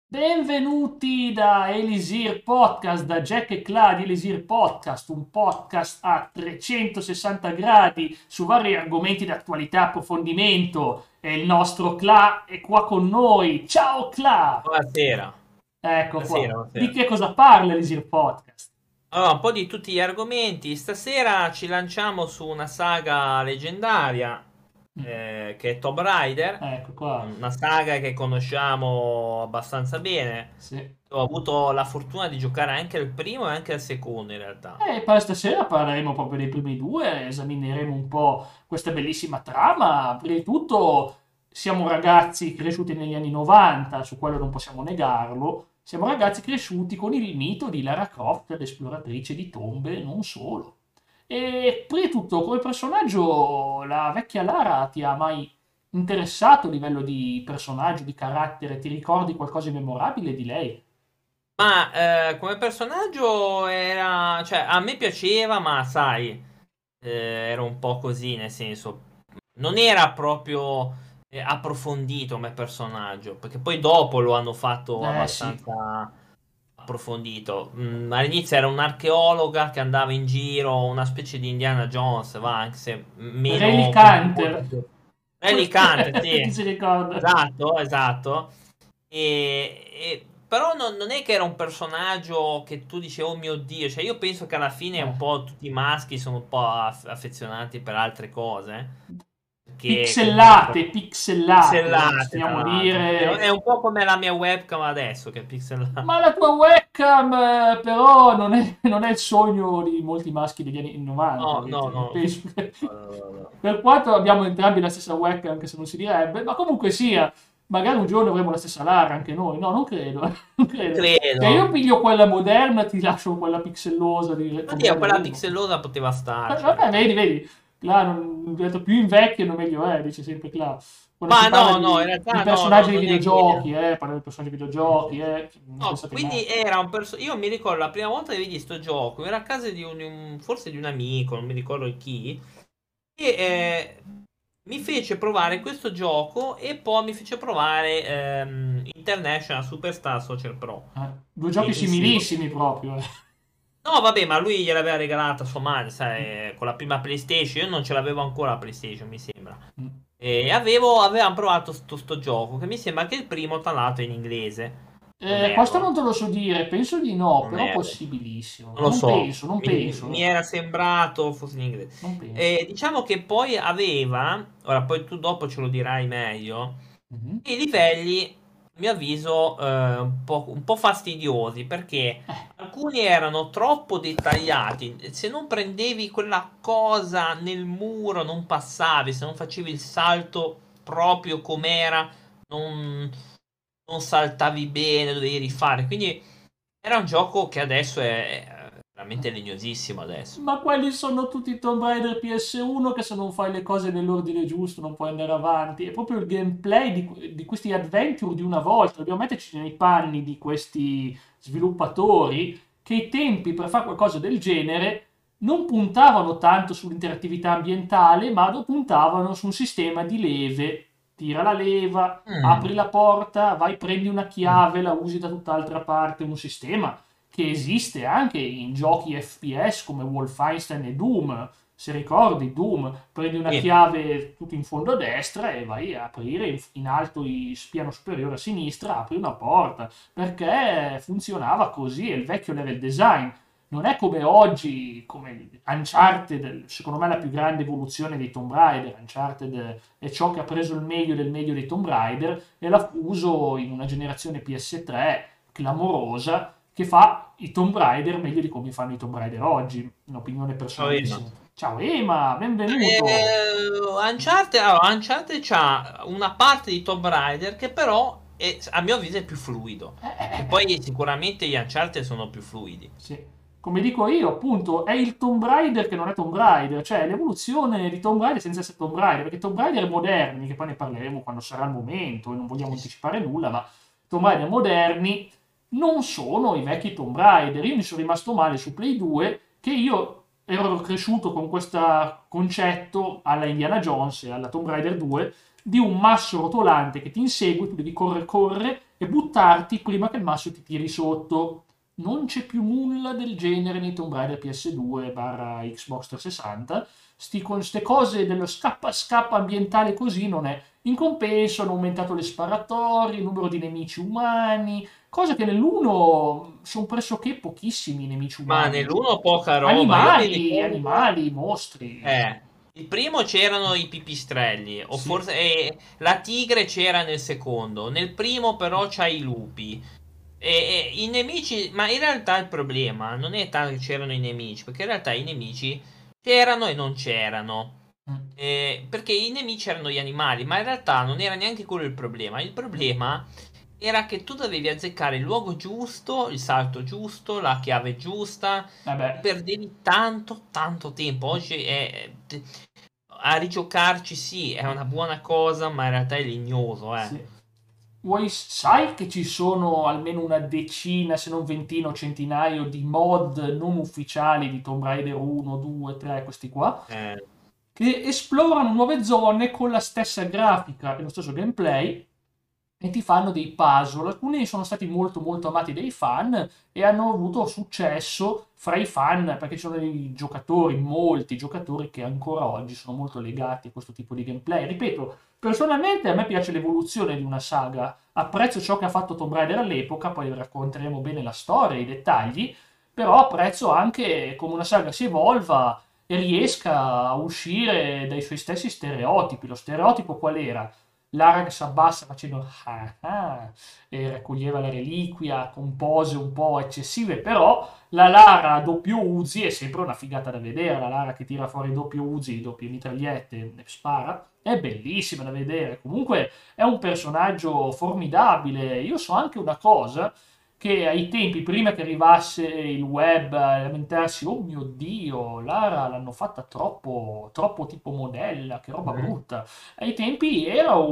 Benvenuti da Elisir Podcast, da Jack e Cla di Elisir Podcast, un podcast a 360 gradi su vari argomenti di attualità e approfondimento. E il nostro Cla è qua con noi. Ciao Cla! Buonasera, Ecco buonasera, qua. Di buonasera. che cosa parla Elisir Podcast? Allora, un po' di tutti gli argomenti. Stasera ci lanciamo su una saga leggendaria Mm, che è Tomb Raider, Ecco qua. una saga che conosciamo abbastanza bene. Sì. Ho avuto la fortuna di giocare anche al primo e anche al secondo in realtà. E per stasera parleremo proprio dei primi due, esamineremo un po' questa bellissima trama. Prima di tutto siamo ragazzi cresciuti negli anni 90, su quello non possiamo negarlo. Siamo ragazzi cresciuti con il mito di Lara Croft, l'esploratrice di tombe, non solo. E prima di tutto, come personaggio, la vecchia Lara ti ha mai interessato a livello di personaggio, di carattere? Ti ricordi qualcosa di memorabile di lei? Come personaggio era, cioè, a me piaceva, ma sai, era un po' così, nel senso, non era proprio approfondito come personaggio, perché poi dopo lo hanno fatto Sì. abbastanza approfondito. All'inizio era un'archeologa che andava in giro, una specie di Indiana Jones, va, anche se Relic meno, con molto Hunter. più... Relicante, Per chi sì. si ricorda. Esatto, esatto. Però non è che era un personaggio che tu dici, oh mio Dio, cioè io penso che alla fine Eh, un po' tutti i maschi sono un po' affezionati per altre cose, perché comunque pixellate, pixellate tra stiamo a l'altro. È dire. un po' come la mia webcam adesso che è pixellata. Ma la tua webcam, però, non è il sogno di molti maschi degli anni 90. No, no, no. Penso che, No, no, no. per quanto abbiamo entrambi la stessa webcam, anche se non si direbbe, ma comunque sia, magari un giorno avremo la stessa Lara anche noi. No, non credo, non Non credo. Se credo. io piglio quella moderna, ti lascio quella pixellosa di Tomb Oddio, Raider quella 1. pixellosa poteva starci in Vabbè, realtà. vedi, là, ho detto più invecchiano meglio è, dice sempre Cla. Quando si Ma parla no, no, in di realtà no, no, personaggi di non è che... videogiochi, parla di personaggi di videogiochi, non No, pensate mai. quindi era un personaggio. Io mi ricordo la prima volta che vidi sto gioco, era a casa di forse di un amico, non mi ricordo chi, e mi fece provare questo gioco e poi mi fece provare International Superstar Soccer Pro. Due giochi Bellissimo. similissimi proprio. No, vabbè, ma lui gliel'aveva regalata sua madre, sai, con la prima PlayStation. Io non ce l'avevo ancora la PlayStation, mi sembra. E avevamo provato sto gioco, che mi sembra che il primo, tra l'altro, è in inglese. Non Questo erro, non te lo so dire, penso di no, non però erro. possibilissimo. Non lo Non so, penso, non penso, mi era sembrato fosse in inglese. non penso. Diciamo che poi aveva, ora poi tu dopo ce lo dirai meglio, Mhm. i livelli, a mio avviso, un po' fastidiosi perché alcuni erano troppo dettagliati. Se non prendevi quella cosa nel muro, non passavi, se non facevi il salto proprio com'era, non, non saltavi bene, dovevi rifare. Quindi era un gioco che adesso è veramente legnosissimo adesso. Ma quelli sono tutti Tomb Raider PS1 che se non fai le cose nell'ordine giusto non puoi andare avanti. È proprio il gameplay di questi adventure di una volta. Dobbiamo metterci nei panni di questi sviluppatori che i tempi per fare qualcosa del genere non puntavano tanto sull'interattività ambientale, ma lo puntavano su un sistema di leve. Tira la leva, apri Mm. la porta, vai, prendi una chiave, la usi da tutt'altra parte. Un sistema che esiste anche in giochi FPS come Wolfenstein e Doom. Se ricordi, Doom, prendi una Sì. chiave tutto in fondo a destra e vai a aprire in alto, piano superiore a sinistra, apri una porta, perché funzionava così, è il vecchio level design. Non è come oggi, come Uncharted, secondo me la più grande evoluzione dei Tomb Raider. Uncharted è ciò che ha preso il meglio dei Tomb Raider e l'ha fuso in una generazione PS3 clamorosa che fa i Tomb Raider meglio di come fanno i Tomb Raider oggi, un'opinione Ciao, Emma. personalissima. Ciao Ema, benvenuto! Uncharted c'ha una parte di Tomb Raider che però a mio avviso è più fluido. Che poi sicuramente gli Uncharted sono più fluidi. Sì. Come dico io, appunto, è il Tomb Raider che non è Tomb Raider, cioè l'evoluzione di Tomb Raider senza essere Tomb Raider, perché Tomb Raider moderni, che poi ne parleremo quando sarà il momento e non vogliamo anticipare nulla, ma Tomb Raider moderni non sono i vecchi Tomb Raider. Io mi sono rimasto male su Play 2 che io ero cresciuto con questo concetto alla Indiana Jones e alla Tomb Raider 2 di un masso rotolante che ti insegue, tu devi correre, correre e buttarti prima che il masso ti tiri sotto. Non c'è più nulla del genere nei Tomb Raider PS2 barra Xbox 360. Con ste cose dello scappa scappa ambientale così non è. In compenso hanno aumentato le sparatorie, il numero di nemici umani, cosa che nell'1 sono pressoché pochissimi i nemici Ma umani. nell'uno poca roba, io mi Animali, ricordo. animali, mostri. Il primo c'erano i pipistrelli, o Sì. forse la tigre c'era nel secondo. Nel primo però c'hai i lupi. E i nemici, ma in realtà il problema non è tanto che c'erano i nemici, perché in realtà i nemici c'erano e non c'erano. Mm. Perché i nemici erano gli animali, ma in realtà non era neanche quello il problema. Il problema era che tu dovevi azzeccare il luogo giusto, il salto giusto, la chiave giusta, e Vabbè. perdevi tanto, tanto tempo. Oggi a rigiocarci sì, è una buona cosa, ma in realtà è legnoso, eh. Sì. Sai che ci sono almeno una decina, se non ventina o centinaio di mod non ufficiali di Tomb Raider 1, 2, 3, questi qua, Eh, che esplorano nuove zone con la stessa grafica e lo stesso gameplay e ti fanno dei puzzle. Alcuni sono stati molto molto amati dai fan e hanno avuto successo fra i fan perché ci sono dei giocatori, molti giocatori che ancora oggi sono molto legati a questo tipo di gameplay. Ripeto, personalmente a me piace l'evoluzione di una saga, apprezzo ciò che ha fatto Tomb Raider all'epoca, poi racconteremo bene la storia, i dettagli, però apprezzo anche come una saga si evolva e riesca a uscire dai suoi stessi stereotipi. Lo stereotipo qual era? Lara che si abbassa facendo ah ah e raccoglieva la reliquia con pose un po' eccessive, però la Lara a doppio Uzi è sempre una figata da vedere, la Lara che tira fuori doppio Uzi, doppie mitragliette e spara, è bellissima da vedere, comunque è un personaggio formidabile. Io so anche una cosa, che ai tempi, prima che arrivasse il web a lamentarsi, oh mio Dio, Lara l'hanno fatta troppo, troppo tipo modella, che roba brutta. Ai tempi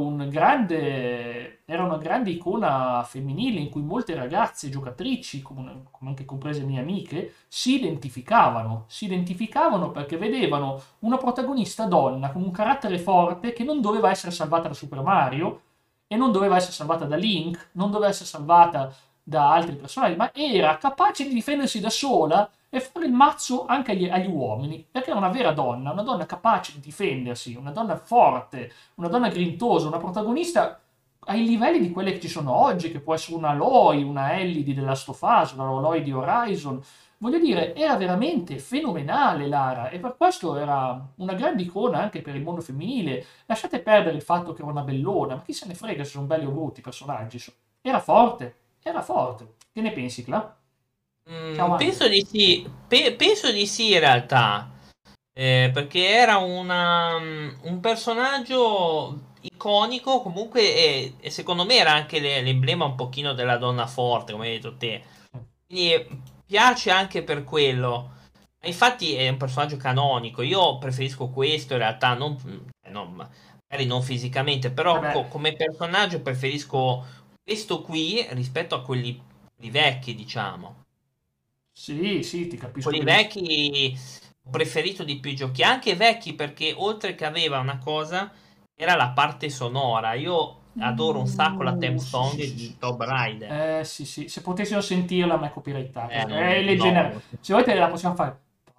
era una grande icona femminile in cui molte ragazze giocatrici, come anche comprese mie amiche, si identificavano perché vedevano una protagonista donna con un carattere forte che non doveva essere salvata da Super Mario e non doveva essere salvata da Link, non doveva essere salvata da altri personaggi, ma era capace di difendersi da sola e fare il mazzo anche agli uomini, perché è una donna capace di difendersi, una donna forte, una donna grintosa, una protagonista ai livelli di quelle che ci sono oggi, che può essere una Aloy, una Ellie di The Last of Us, una Aloy di Horizon. Voglio dire, era veramente fenomenale Lara e per questo era una grande icona anche per il mondo femminile. Lasciate perdere il fatto che era una bellona, ma chi se ne frega se sono belli o brutti i personaggi. Era forte, era forte. Che ne pensi, Cla? Ciao penso Angelo. di sì, penso di sì in realtà. Perché era un personaggio iconico, comunque, e secondo me era anche l'emblema un pochino della donna forte, come hai detto te. Quindi piace anche per quello. Infatti è un personaggio canonico. Io preferisco questo in realtà, magari non fisicamente, però Vabbè, come personaggio preferisco questo qui rispetto a quelli vecchi, diciamo. sì, sì, ti capisco Quelli benissimo. vecchi ho preferito di più i giochi, anche vecchi perché oltre che aveva una cosa, era la parte sonora. Io adoro un sacco la theme Sì, song sì, sì, sì. di Tomb Raider. Sì, sì, se potessero sentirla, ma è copyrightato. Le No, se volete la possiamo fare.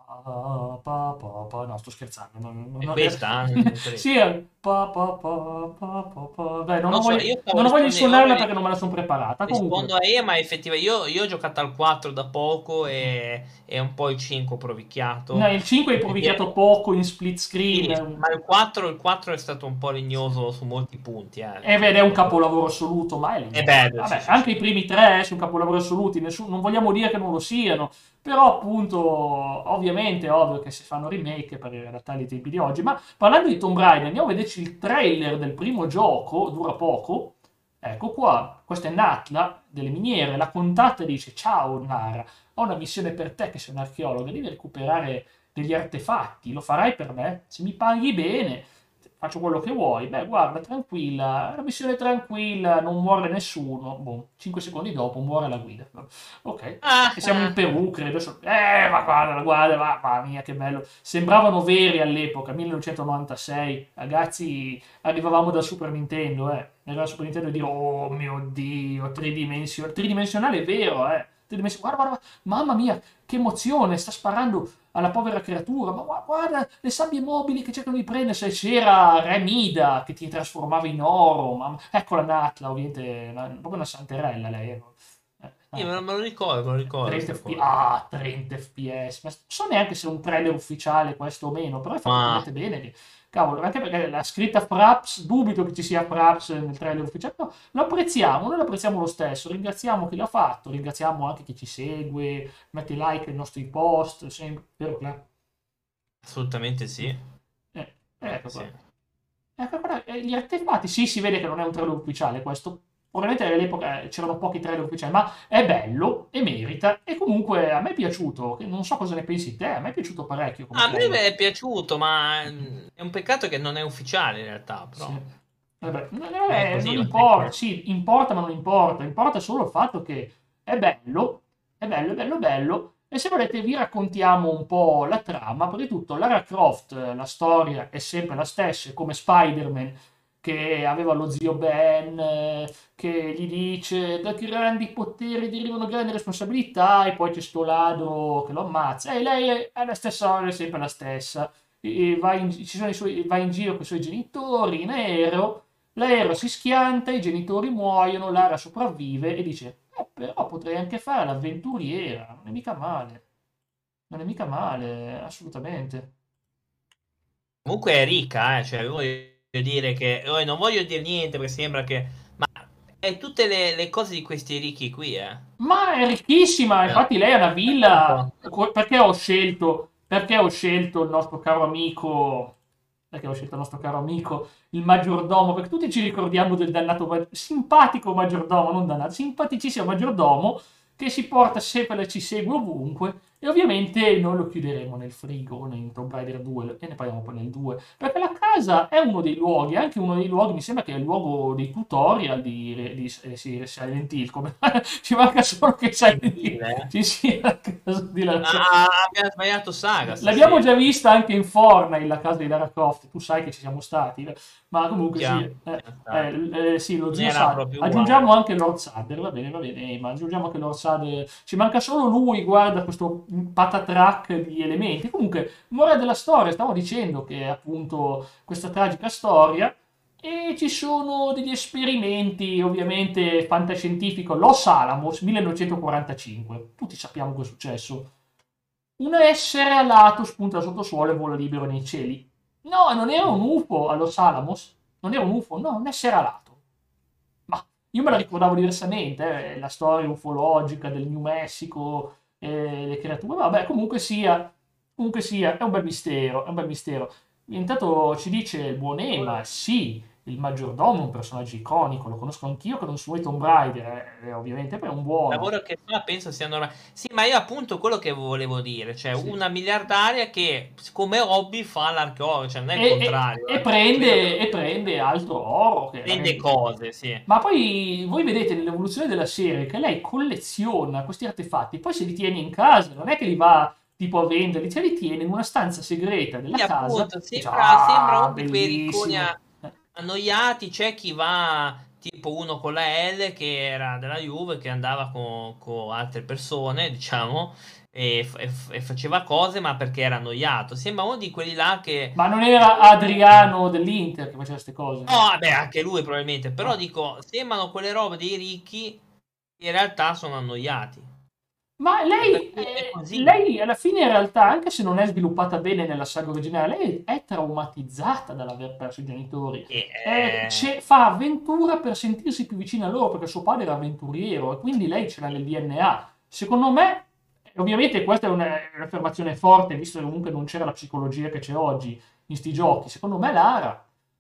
No, sto scherzando. è questa, non credo. Sì, Dai, Non so, io stavo non ho voglia di suonarla rispondendo. perché non me la sono preparata. Rispondo Comunque, a Ema, effettivamente io ho giocato al 4 da poco e un po' il 5 ho no, provicchiato. il 5 hai provvichiato poco in split Sì, screen. ma il 4 è stato un po' Sì. legnoso su molti punti. E vede, è un capolavoro assoluto, ma è È legnoso. bello, sì, Vabbè, sì, anche sì. i primi tre sono capolavori assoluti, non vogliamo dire che non lo siano, però appunto, ovviamente è ovvio che si fanno remake per adattare ai tempi di oggi. Ma parlando di Tomb Raider, andiamo a vederci il trailer del primo gioco, dura poco. Ecco qua, questa è Natla delle miniere, la contatta e dice: Ciao Nara, ho una missione per te che sei un'archeologa, devi recuperare degli artefatti, lo farai per me? Se mi paghi bene. faccio quello che vuoi. Beh, guarda, tranquilla, è una missione tranquilla, non muore nessuno. Boh, 5 secondi dopo muore la guida. Ok, Ah, e siamo in ah. Perù, credo. Ma guarda, mamma mia, che bello. Sembravano veri all'epoca, 1996. Ragazzi, arrivavamo dal Super Nintendo, eh. Era il Super Nintendo e dire, oh mio Dio, tridimensionale è vero, eh. Guarda, mamma mia, che emozione, sta sparando alla povera creatura, ma guarda le sabbie mobili che cercano di prendersi, c'era Re Mida che ti trasformava in oro, ecco la Natla, ovviamente, proprio una santerella lei, Sì, ecco. me lo ricordo 30 sta fps, cosa. 30 fps, ma non so neanche se è un trailer ufficiale questo o meno, però è fatto Ma talmente bene che, cavolo, anche perché la scritta Fraps, dubito che ci sia Fraps nel trailer ufficiale, no, lo apprezziamo, noi lo apprezziamo lo stesso, ringraziamo chi l'ha fatto, ringraziamo anche chi ci segue, mette like ai nostri post, sempre, vero Cla? assolutamente sì. Ecco Sì. qua. Ecco qua, gli artefatti, sì, si vede che non è un trailer ufficiale questo. Probabilmente all'epoca c'erano pochi trailer ufficiali, ma è bello e merita. E comunque a me è piaciuto. Non so cosa ne pensi te, a me è piaciuto parecchio come A me trailer. è piaciuto, ma è un peccato che non è ufficiale in realtà, Sì. però. Vabbè, È così, non va bene importa, così. sì, importa, ma non importa. Importa solo il fatto che è bello, è bello, è bello, è bello. E se volete vi raccontiamo un po' la trama. Prima di tutto, Lara Croft, la storia è sempre la stessa, è come Spider-Man che aveva lo zio Ben, che gli dice da grandi poteri derivano grandi responsabilità, e poi c'è sto ladro che lo ammazza. E lei è la stessa storia, è sempre la stessa. E va in giro con i suoi genitori in aereo. L'aereo si schianta, i genitori muoiono, Lara sopravvive e dice: però potrei anche fare l'avventuriera, non è mica male, non è mica male, assolutamente. Comunque è ricca, cioè voglio dire che non voglio dire niente perché sembra che ma è tutte le cose di questi ricchi qui, eh. Ma è ricchissima, Eh, infatti lei ha una villa. appunto. Perché ho scelto il nostro caro amico, perché ho scelto il nostro caro amico, il maggiordomo, perché tutti ci ricordiamo del dannato, simpatico maggiordomo, non dannato, simpaticissimo maggiordomo, che ci porta sempre, ci segue ovunque, e ovviamente noi lo chiuderemo nel frigo, in Tomb Raider 2, e ne parliamo poi nel 2, perché la casa è uno dei luoghi, anche uno dei luoghi, mi sembra che è il luogo dei tutorial sì, Silent Hill, come ci manca solo che Silent Hill Gentile, eh. ci sia la casa di Lara Croft. Abbiamo sbagliato saga L'abbiamo già stasera. vista anche in Fortnite, la casa di Lara Croft, tu sai che ci siamo stati, ma comunque sì, Già, siamo stati. sì, lo Non zio era Sad. proprio Aggiungiamo uguale. anche Lord Sadder, va bene, ma aggiungiamo anche Lord Sadder. Ci manca solo lui, guarda questo patatrack di elementi. Comunque, morale della storia, stavo dicendo che è appunto questa tragica storia. E ci sono degli esperimenti, ovviamente fantascientifico, Los Alamos 1945. Tutti sappiamo cosa è successo. Un essere alato spunta dal sottosuolo e vola libero nei cieli. No, non era un UFO a Los Alamos. Non era un UFO, no, un essere alato. Ma io me la ricordavo diversamente, la storia ufologica del New Mexico, le creature. Vabbè, comunque sia, è un bel mistero, è un bel mistero. Intanto ci dice il buon Ema, sì, il maggiordomo è un personaggio iconico, lo conosco anch'io che non sono i Tomb Raider, ovviamente, poi è un Il buono. lavoro che fa penso sia normale. Sì, ma io appunto quello che volevo dire, cioè Sì. una miliardaria che come hobby fa l'archeologo, cioè non è il contrario, credo che E prende altro oro che prende magari... cose, sì. Ma poi voi vedete nell'evoluzione della serie che lei colleziona questi artefatti, poi se li tiene in casa, non è che li va tipo a venderli, ce li tiene in una stanza segreta della Sì, casa appunto, e dice, sembra ah, uno di quei ricconi bellissimo. annoiati. C'è chi va, tipo uno con la L che era della Juve, che andava con altre persone, diciamo, e faceva cose, ma perché era annoiato. Sembra uno di quelli là che... Ma non era Adriano dell'Inter che faceva queste cose, No, no? vabbè, anche lui probabilmente, però Ah. dico, sembrano quelle robe dei ricchi che in realtà sono annoiati. Ma E per cui è così. lei alla fine in realtà, anche se non è sviluppata bene nella saga originale, lei è traumatizzata dall'aver perso i genitori. E, Fa avventura per sentirsi più vicina a loro, perché suo padre era avventuriero e quindi lei ce l'ha nel DNA. Secondo me, ovviamente questa è un'affermazione forte, visto che comunque non c'era la psicologia che c'è oggi in sti giochi. Secondo me Lara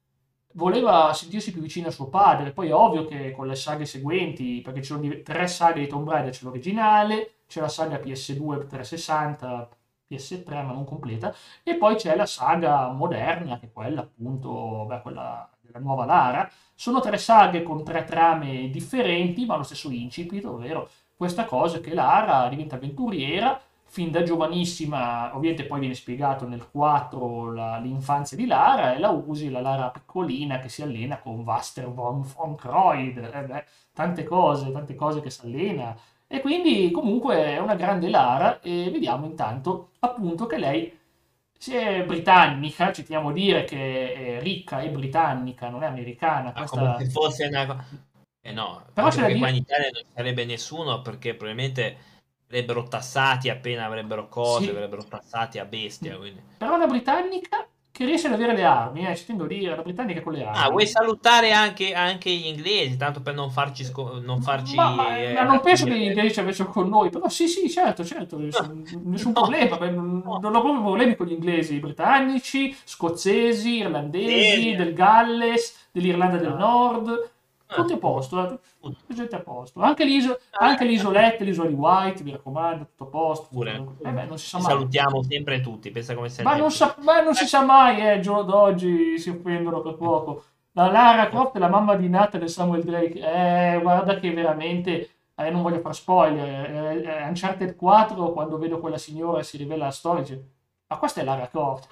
voleva sentirsi più vicina a suo padre. Poi è ovvio che con le saghe seguenti, perché ci sono tre saghe di Tomb Raider, c'è l'originale, c'è la saga PS2 360, PS3, ma non completa. E poi c'è la saga moderna, che è quella appunto, beh, quella della nuova Lara. Sono tre saghe con tre trame differenti, ma lo stesso incipit, ovvero questa cosa che Lara diventa avventuriera fin da giovanissima, ovviamente poi viene spiegato nel 4 l'infanzia di Lara e la usi, la Lara piccolina che si allena con Vaster von Croyd, beh, tante cose che si allena. E quindi comunque è una grande Lara e vediamo intanto appunto che lei si è britannica, ci teniamo a dire che è ricca e britannica, non è americana, Ah, come questa... se fosse una eh no, Però anche c'è da perché qua in dire... Italia non ci sarebbe nessuno perché probabilmente avrebbero tassati appena avrebbero cose, Sì, avrebbero tassati a bestia, quindi. però è una britannica che riesce ad avere le armi, ci tengo a dire, la britannica con le Ah, vuoi armi. salutare anche gli inglesi, tanto per non farci, non farci Ma non penso che gli rapire? inglesi ci avessero con noi, però sì, sì, certo, certo, nessun No, problema, beh, no. non ho proprio problemi con gli inglesi, britannici, scozzesi, irlandesi, Sì, del Galles, dell'Irlanda del ah, Nord, tutti a tutto, posto, tutto. gente a posto. Anche anche le Ah, isolette, l'isola di White, mi raccomando, tutto a posto, tutto pure. tranquillo. Beh, non si sa Ci mai. salutiamo sempre tutti, pensa come sei Ma non, netto. ma non si sa mai, il giorno d'oggi si offendono per poco. La Lara Croft è la mamma di Nathan e Samuel Drake. Guarda che veramente, non voglio far spoiler, Uncharted 4, quando vedo quella signora e si rivela la storia, dice, ma questa è Lara Croft.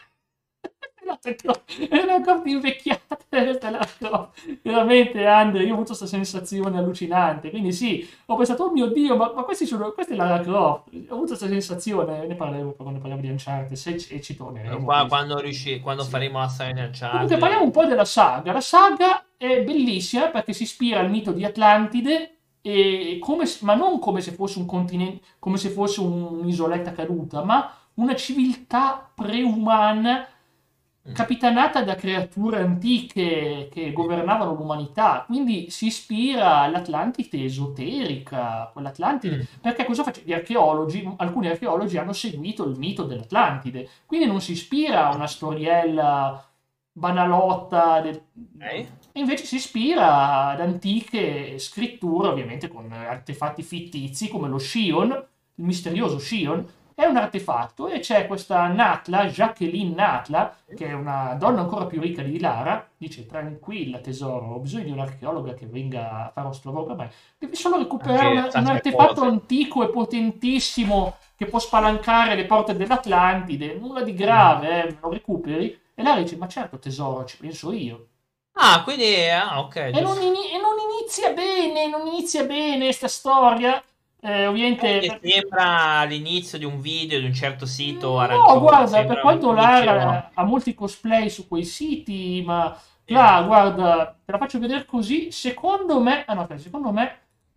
È una Croft invecchiata, questa è Lara Croft. Veramente, Andre, io ho avuto questa sensazione allucinante. Quindi sì, ho pensato, oh mio Dio, ma questa è Lara Croft. Ho avuto questa sensazione, ne parleremo poi quando parliamo di Uncharted, e ci torneremo, penso. Quando Sì. faremo la storia di Comunque parliamo un Uncharted. po' della saga. La saga è bellissima perché si ispira al mito di Atlantide, ma non come se fosse un continente, come se fosse un'isoletta caduta, ma una civiltà preumana Mm. capitanata da creature antiche che governavano l'umanità. Quindi si ispira all'Atlantide esoterica, quell'Atlantide, Mm. perché cosa faccio? Alcuni archeologi hanno seguito il mito dell'Atlantide, quindi non si ispira a una storiella banalotta, Ok. e invece si ispira ad antiche scritture, ovviamente con artefatti fittizi come lo Shion, il misterioso Shion. È un artefatto e c'è questa Natla, Jacqueline Natla, che è una donna ancora più ricca di Lara, dice tranquilla tesoro, ho bisogno di un'archeologa che venga a fare questo lavoro per me. Devi solo recuperare Anche un tante artefatto cose. antico e potentissimo che può spalancare le porte dell'Atlantide, nulla di Mm. grave, me lo recuperi? E Lara dice, ma certo tesoro, ci penso io. Ah, quindi, ok, giusto. E non inizia bene, non inizia bene sta storia. Ovviamente, Mi sembra l'inizio di un video di un certo sito no, arancione, guarda, per sembra un quanto inizio. Lara ha molti cosplay su quei siti, ma Sì. là, guarda, te la faccio vedere così. Secondo me, ah no, aspetta, secondo me,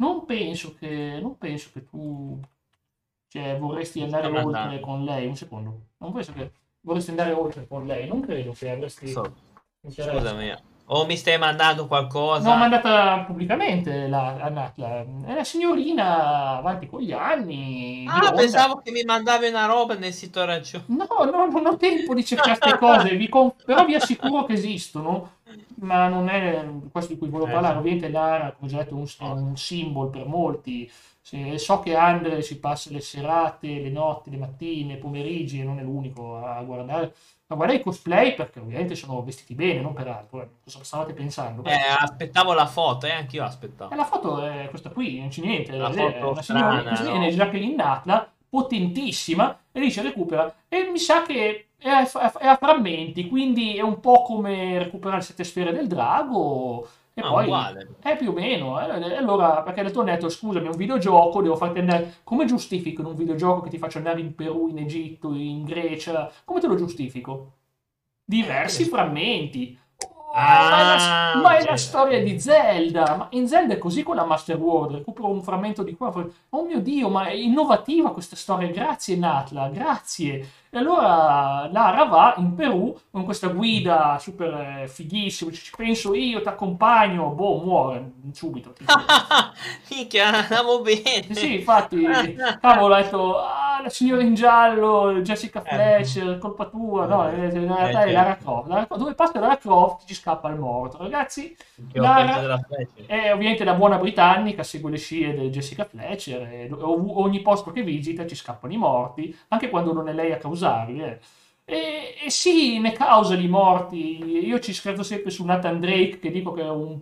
non penso che tu, cioè, vorresti Mi andare sta oltre mandando. con lei. Un secondo, non penso che vorresti andare oltre con lei. Non credo che avresti So- interesse. Scusami, o mi stai mandando No, qualcosa? mandata pubblicamente la Natla. È una signorina avanti con gli anni, Ah, bionda. pensavo che mi mandavi una roba nel sito arancione. No, no, non ho tempo di cercare queste cose, però vi assicuro che esistono, ma non è questo di cui volevo parlare. Sì. Ovviamente Lara, come ho già detto, è Oh. un simbolo per molti. So che Andre si passa le serate, le notti, le mattine, i pomeriggi e non è l'unico a guardare i cosplay perché ovviamente sono vestiti bene, non per altro. Cosa stavate pensando? Beh, Aspettavo la foto, anch'io e aspettavo. la foto è questa qui, non c'è niente da La vedere. È foto una signorina, strana, questa viene no? Jacqueline Natla, potentissima, e dice recupera. E mi sa che è a frammenti, quindi è un po' come recuperare le sette sfere del drago. E Ah, poi uguale. è più o meno. E allora, perché ho detto, scusami, è un videogioco, devo farti andare. Come giustifico in un videogioco che ti faccio andare in Perù, in Egitto, in Grecia? Come te lo giustifico? Come Diversi si- frammenti. Oh, Ah, ma è la ok. storia di Zelda. Ma in Zelda è così con la Master World. Recupero un frammento di qua. Oh mio Dio, ma è innovativa questa storia. Grazie, Natla, grazie. E allora Lara va in Perù con questa guida super fighissima. Ci penso io, ti accompagno. Boh, muore subito. Tipo. Minchia, andiamo Sì, sì, bene. infatti, cavolo, ho detto, ah, la signora in giallo, Jessica Eh, Fletcher, colpa tua, no, in realtà è Lara certo. Croft. Dove passa Lara Croft ci scappa il morto. Ragazzi, Che ho peggio Lara della freccia. è ovviamente da buona britannica, segue le scie di Jessica Fletcher e ogni posto che visita ci scappano i morti, anche quando non è lei a causarli. E sì, ne causa di morti. Io ci scherzo sempre su Nathan Drake, che dico che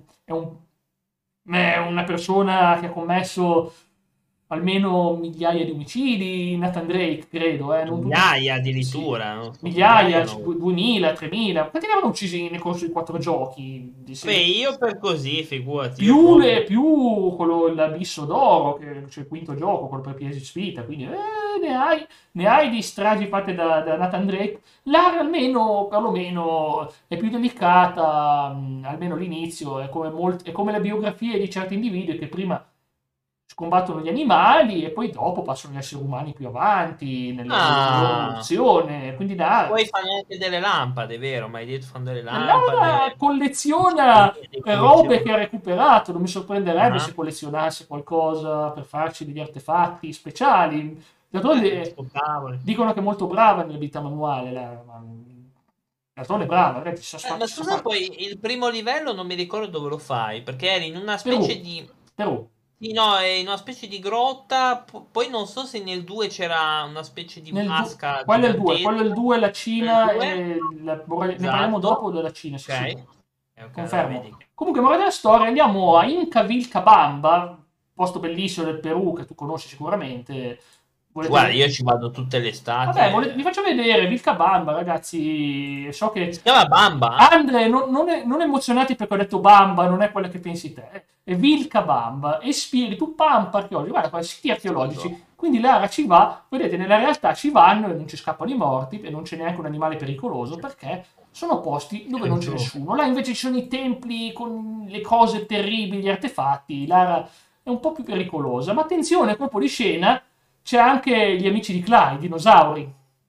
è una persona che ha commesso almeno migliaia di omicidi. Nathan Drake, credo, non tutti. Migliaia Sì, addirittura, non so, migliaia, migliaia no. 2000, 3000. Quanti ne avevano uccisi nel corso di 4 giochi? Beh, io per così, figurati, io Più, proprio. più quello, l'abisso d'oro, che c'è il quinto gioco, quello per PS Vita, quindi ne hai di stragi fatte da Nathan Drake. Lara almeno, perlomeno, è più delicata, almeno all'inizio, è come le biografie di certi individui che prima combattono gli animali e poi dopo passano gli esseri umani più avanti nella loro Ah, evoluzione. Quindi poi fanno anche delle lampade, vero? Ma hai detto fanno delle Lara lampade. Sì, colleziona dei robe che collezioni. ha recuperato. Non mi sorprenderebbe Ah, se collezionasse qualcosa per farci degli artefatti speciali. D'altronde sto cavolo. dicono che è molto brava nella vita manuale. Lara, d'altronde è brava, ragazzi, Ma sa scusa, fare. poi il primo livello non mi ricordo dove lo fai, perché eri in una specie Perù, di. Perù. Sì, no, è in una specie di grotta, poi non so se nel 2 c'era una specie di vasca Quello è il 2, quello è il gigantesca. 2, la Nel Cina 2? e ne parliamo dopo Esatto. della Cina, sì, sì, Ok. Allora confermo. vedi che. Comunque, morale della storia, andiamo a Incavilcabamba, posto bellissimo del Perù che tu conosci sicuramente. Volete Guarda, vedere? io ci vado tutte le Vabbè, estati. vi faccio vedere Vilcabamba, ragazzi. So che Si chiama Bamba? Andre, non emozionati perché ho detto Bamba, non è quella che pensi te. È Vilcabamba e spirito Pampa archeologi. Guarda qua, siti Figo. archeologici. Quindi Lara ci va, vedete, nella realtà ci vanno e non ci scappano i morti e non c'è neanche un animale pericoloso perché sono posti dove non c'è nessuno. Là invece ci sono i templi con le cose terribili, gli artefatti. Lara è un po' più pericolosa. Ma attenzione, colpo di scena, c'è anche gli amici di Clyde, i dinosauri.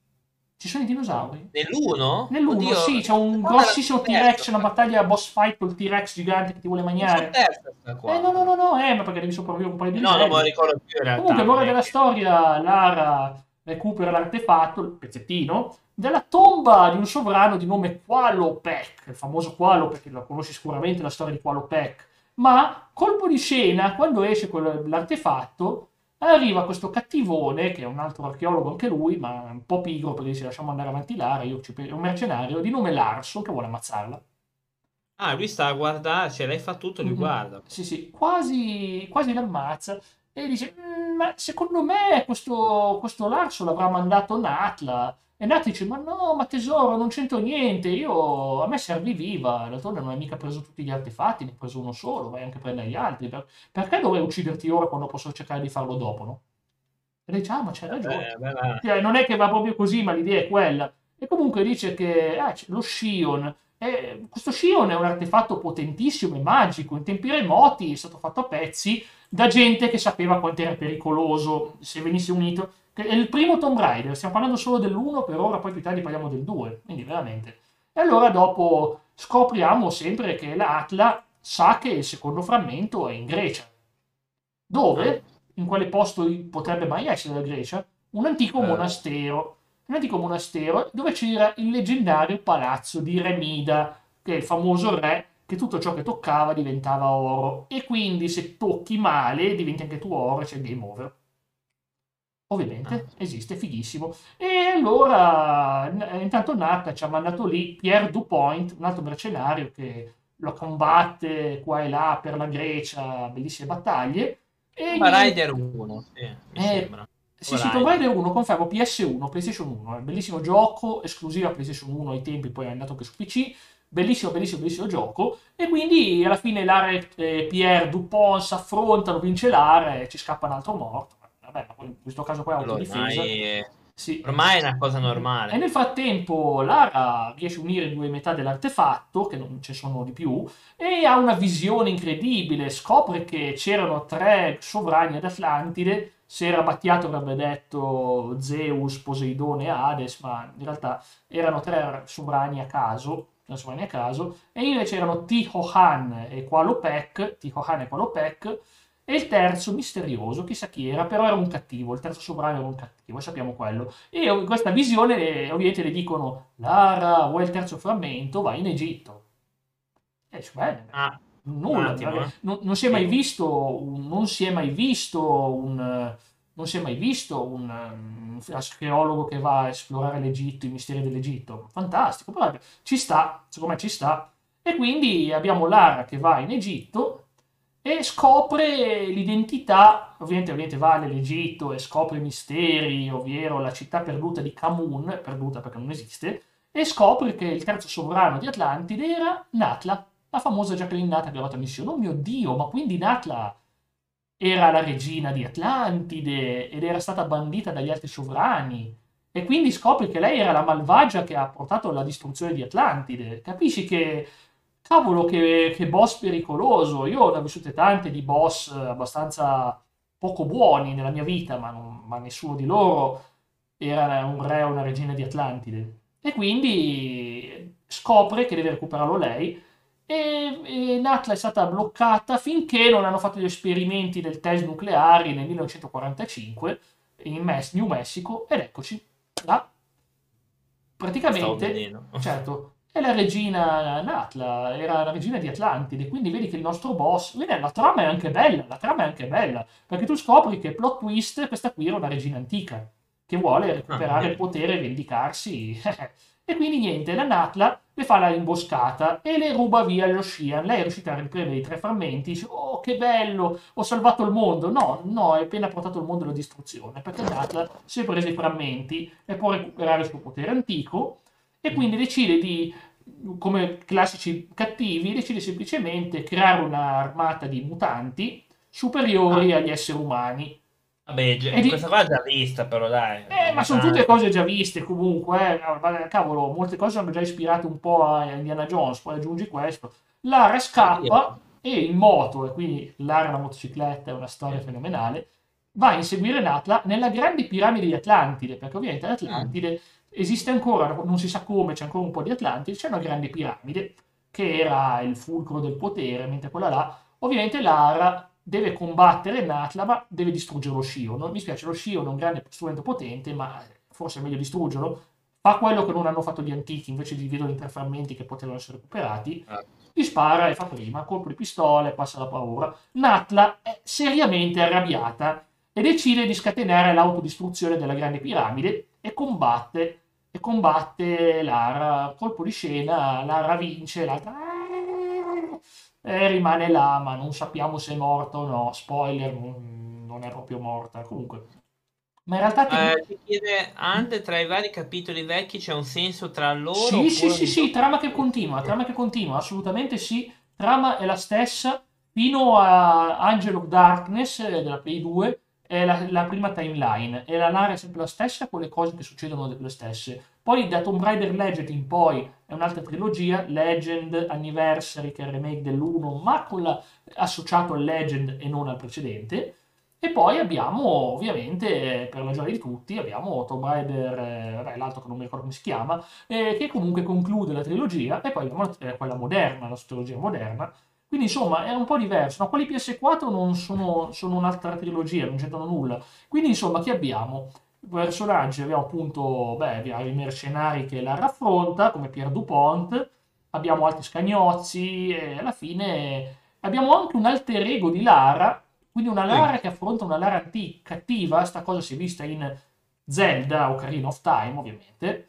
Ci sono i dinosauri? Nell'1? Nell'1, Oddio, sì, c'è un questa me la grossissimo sono persa. T-Rex, una battaglia boss fight col T-Rex gigante che ti vuole Mi sono mangiare. persa sta qua, No, no, però. no, no, ma perché devi sopravvivere un paio di No, non me lo livelli. ricordo più in Comunque, realtà, non morale è della che. storia, Lara recupera l'artefatto, il pezzettino, della tomba di un sovrano di nome Qualopec, il famoso Qualopec, che lo conosci sicuramente, la storia di Qualopec. Ma, colpo di scena, quando esce l'artefatto, arriva questo cattivone, che è un altro archeologo anche lui, ma un po' pigro perché dice lasciamo andare avanti Lara, è un mercenario di nome Larson che vuole ammazzarla. Ah, lui sta a guardare, cioè lei fa tutto, lui Mm-mm. guarda. Sì, sì, quasi, quasi l'ammazza e dice, ma secondo me questo Larso l'avrà mandato Natla. E Nat dice, ma no, ma tesoro, non c'entro niente, a me servi viva, d'altronde non hai mica preso tutti gli artefatti, ne hai preso uno solo, vai anche a prendere gli altri, perché dovrei ucciderti ora quando posso cercare di farlo dopo, no? E lei dice, ah, ma c'hai ragione. Bella. Cioè, non è che va proprio così, ma l'idea è quella. E comunque dice che c'è lo Shion. E questo Shion è un artefatto potentissimo e magico. In tempi remoti è stato fatto a pezzi da gente che sapeva quanto era pericoloso se venisse unito. È il primo Tomb Raider, stiamo parlando solo dell'1 per ora, poi più tardi parliamo del 2, quindi veramente. E allora dopo scopriamo sempre che l'Atla sa che il secondo frammento è in Grecia. Ah, Dove? In quale posto potrebbe mai essere la Grecia? Un antico eh, monastero. Un antico monastero dove c'era il leggendario palazzo di Remida, che è il famoso re che tutto ciò che toccava diventava oro. E quindi se tocchi male diventi anche tu oro e c'è il game over. ah. Ovviamente esiste, è fighissimo. E allora, intanto Nat ci ha mandato lì Pierre Dupont, un altro mercenario che lo combatte qua e là per la Grecia, bellissime battaglie. E Tomb niente. Raider 1, sì, mi Eh, sembra. sì, Tomb sì, Tomb Raider. Raider 1, confermo, PS1, PlayStation 1, bellissimo gioco, esclusiva PlayStation 1 ai tempi, poi è andato anche su PC, bellissimo, bellissimo, bellissimo gioco, e quindi alla fine Lara e Pierre Dupont si affrontano, vince Lara e ci scappa un altro morto. Vabbè, ma in questo caso qua è Quello autodifesa. Sì. ormai è una cosa E normale. nel frattempo Lara riesce a unire due metà dell'artefatto, che non ci sono di più, e ha una visione incredibile. Scopre che c'erano tre sovrani ad Atlantide. Se era Battiato avrebbe detto Zeus, Poseidone e Hades, ma in realtà erano tre sovrani a caso. Tre sovrani a caso, e invece erano Tihohan e Qualopec, e il terzo misterioso, chissà chi era, però era un cattivo, il terzo sovrano era un cattivo, sappiamo quello. E in questa visione ovviamente le dicono, Lara, vuoi il terzo frammento? Vai in Egitto. E dice, bene, Ah, un nulla, attimo, non si è mai Spiego. visto, non si è mai visto non si è mai visto un archeologo che va a esplorare l'Egitto, i misteri dell'Egitto. Fantastico, però ci sta, secondo me ci sta. E quindi abbiamo Lara che va in Egitto e scopre l'identità, ovviamente va nell'Egitto e scopre i misteri, ovvero la città perduta di Khamun, perduta perché non esiste, e scopre che il terzo sovrano di Atlantide era Natla, la famosa Jacqueline Natla che è arrivata a missione. Oh mio Dio, ma quindi Natla era la regina di Atlantide ed era stata bandita dagli altri sovrani. E quindi scopri che lei era la malvagia che ha portato alla distruzione di Atlantide. Capisci che, cavolo, che boss pericoloso. Io ne ho vissute tante di boss abbastanza poco buoni nella mia vita, ma nessuno di loro era un re o una regina di Atlantide. E quindi scopre che deve recuperarlo lei e Natla è stata bloccata finché non hanno fatto gli esperimenti del test nucleari nel 1945 in New Mexico ed eccoci, là, Stavo praticamente, vedendo. certo, è la regina Natla, era la regina di Atlantide, quindi vedi che il nostro boss, vedi, la trama è anche bella, la trama è anche bella, perché tu scopri che plot twist, questa qui era una regina antica, che vuole Ah, recuperare il bene. potere e vendicarsi. E quindi niente, la Natla le fa la imboscata e le ruba via lo Shian. Lei è riuscita a riprendere i tre frammenti, dice, oh che bello, ho salvato il mondo. No, no, hai appena portato il mondo alla distruzione, perché Natla si è preso i frammenti e può recuperare il suo potere antico e quindi decide di, come classici cattivi, decide semplicemente creare un'armata di mutanti Ah, superiori agli esseri umani. vabbè, E questa di, qua già vista, però dai, ma sono tutte mutanti. cose già viste comunque, cavolo, molte cose sono già ispirate un po' a Indiana Jones, poi aggiungi questo. Lara È scappa vero. e in moto, e quindi Lara la motocicletta è una storia fenomenale, va a inseguire Natla nella grande piramide di Atlantide, perché ovviamente ad Mm. Atlantide esiste ancora, non si sa come, c'è ancora un po' di Atlantide, c'è una grande piramide che era il fulcro del potere, mentre quella là, ovviamente Lara deve combattere Natla, ma deve distruggere lo Scio. Non mi spiace, lo Scio è un grande strumento potente, ma forse è meglio distruggerlo. Fa quello che non hanno fatto gli antichi, invece di dividerlo in tre frammenti che potevano essere recuperati, Ah. gli spara e fa prima, colpo di pistola e passa la paura. Natla è seriamente arrabbiata e decide di scatenare l'autodistruzione della grande piramide e combatte Lara. Colpo di scena, Lara vince, l'altra rimane là, ma non sappiamo se è morta o no. Spoiler, non è proprio morta. Comunque, ma in realtà Ti chiede, Ante, tra i vari capitoli vecchi c'è un senso tra loro sì, sì, oppure sì, ogni sì, trama che continua, assolutamente sì. Trama è la stessa fino a Angel of Darkness della Play 2, è la prima timeline e la narra è sempre la stessa con le cose che succedono le stesse. Poi da Tomb Raider Legend in poi è un'altra trilogia, Legend Anniversary che è il remake dell'1, ma associato al Legend e non al precedente. E poi abbiamo, ovviamente, per la gioia di tutti, abbiamo Tomb Raider, vabbè, l'altro che non mi ricordo come si chiama, che comunque conclude la trilogia, e poi abbiamo quella moderna, la trilogia moderna. Quindi insomma è un po' diverso. No, quelli PS4 non sono un'altra trilogia, non c'entrano nulla. Quindi insomma che abbiamo? Personaggi, abbiamo appunto beh, abbiamo i mercenari che la raffronta, come Pierre Dupont, abbiamo altri scagnozzi, e alla fine abbiamo anche un alter ego di Lara, quindi una Lara Sì. che affronta una Lara cattiva, sta cosa si è vista in Zelda Ocarina of Time, ovviamente.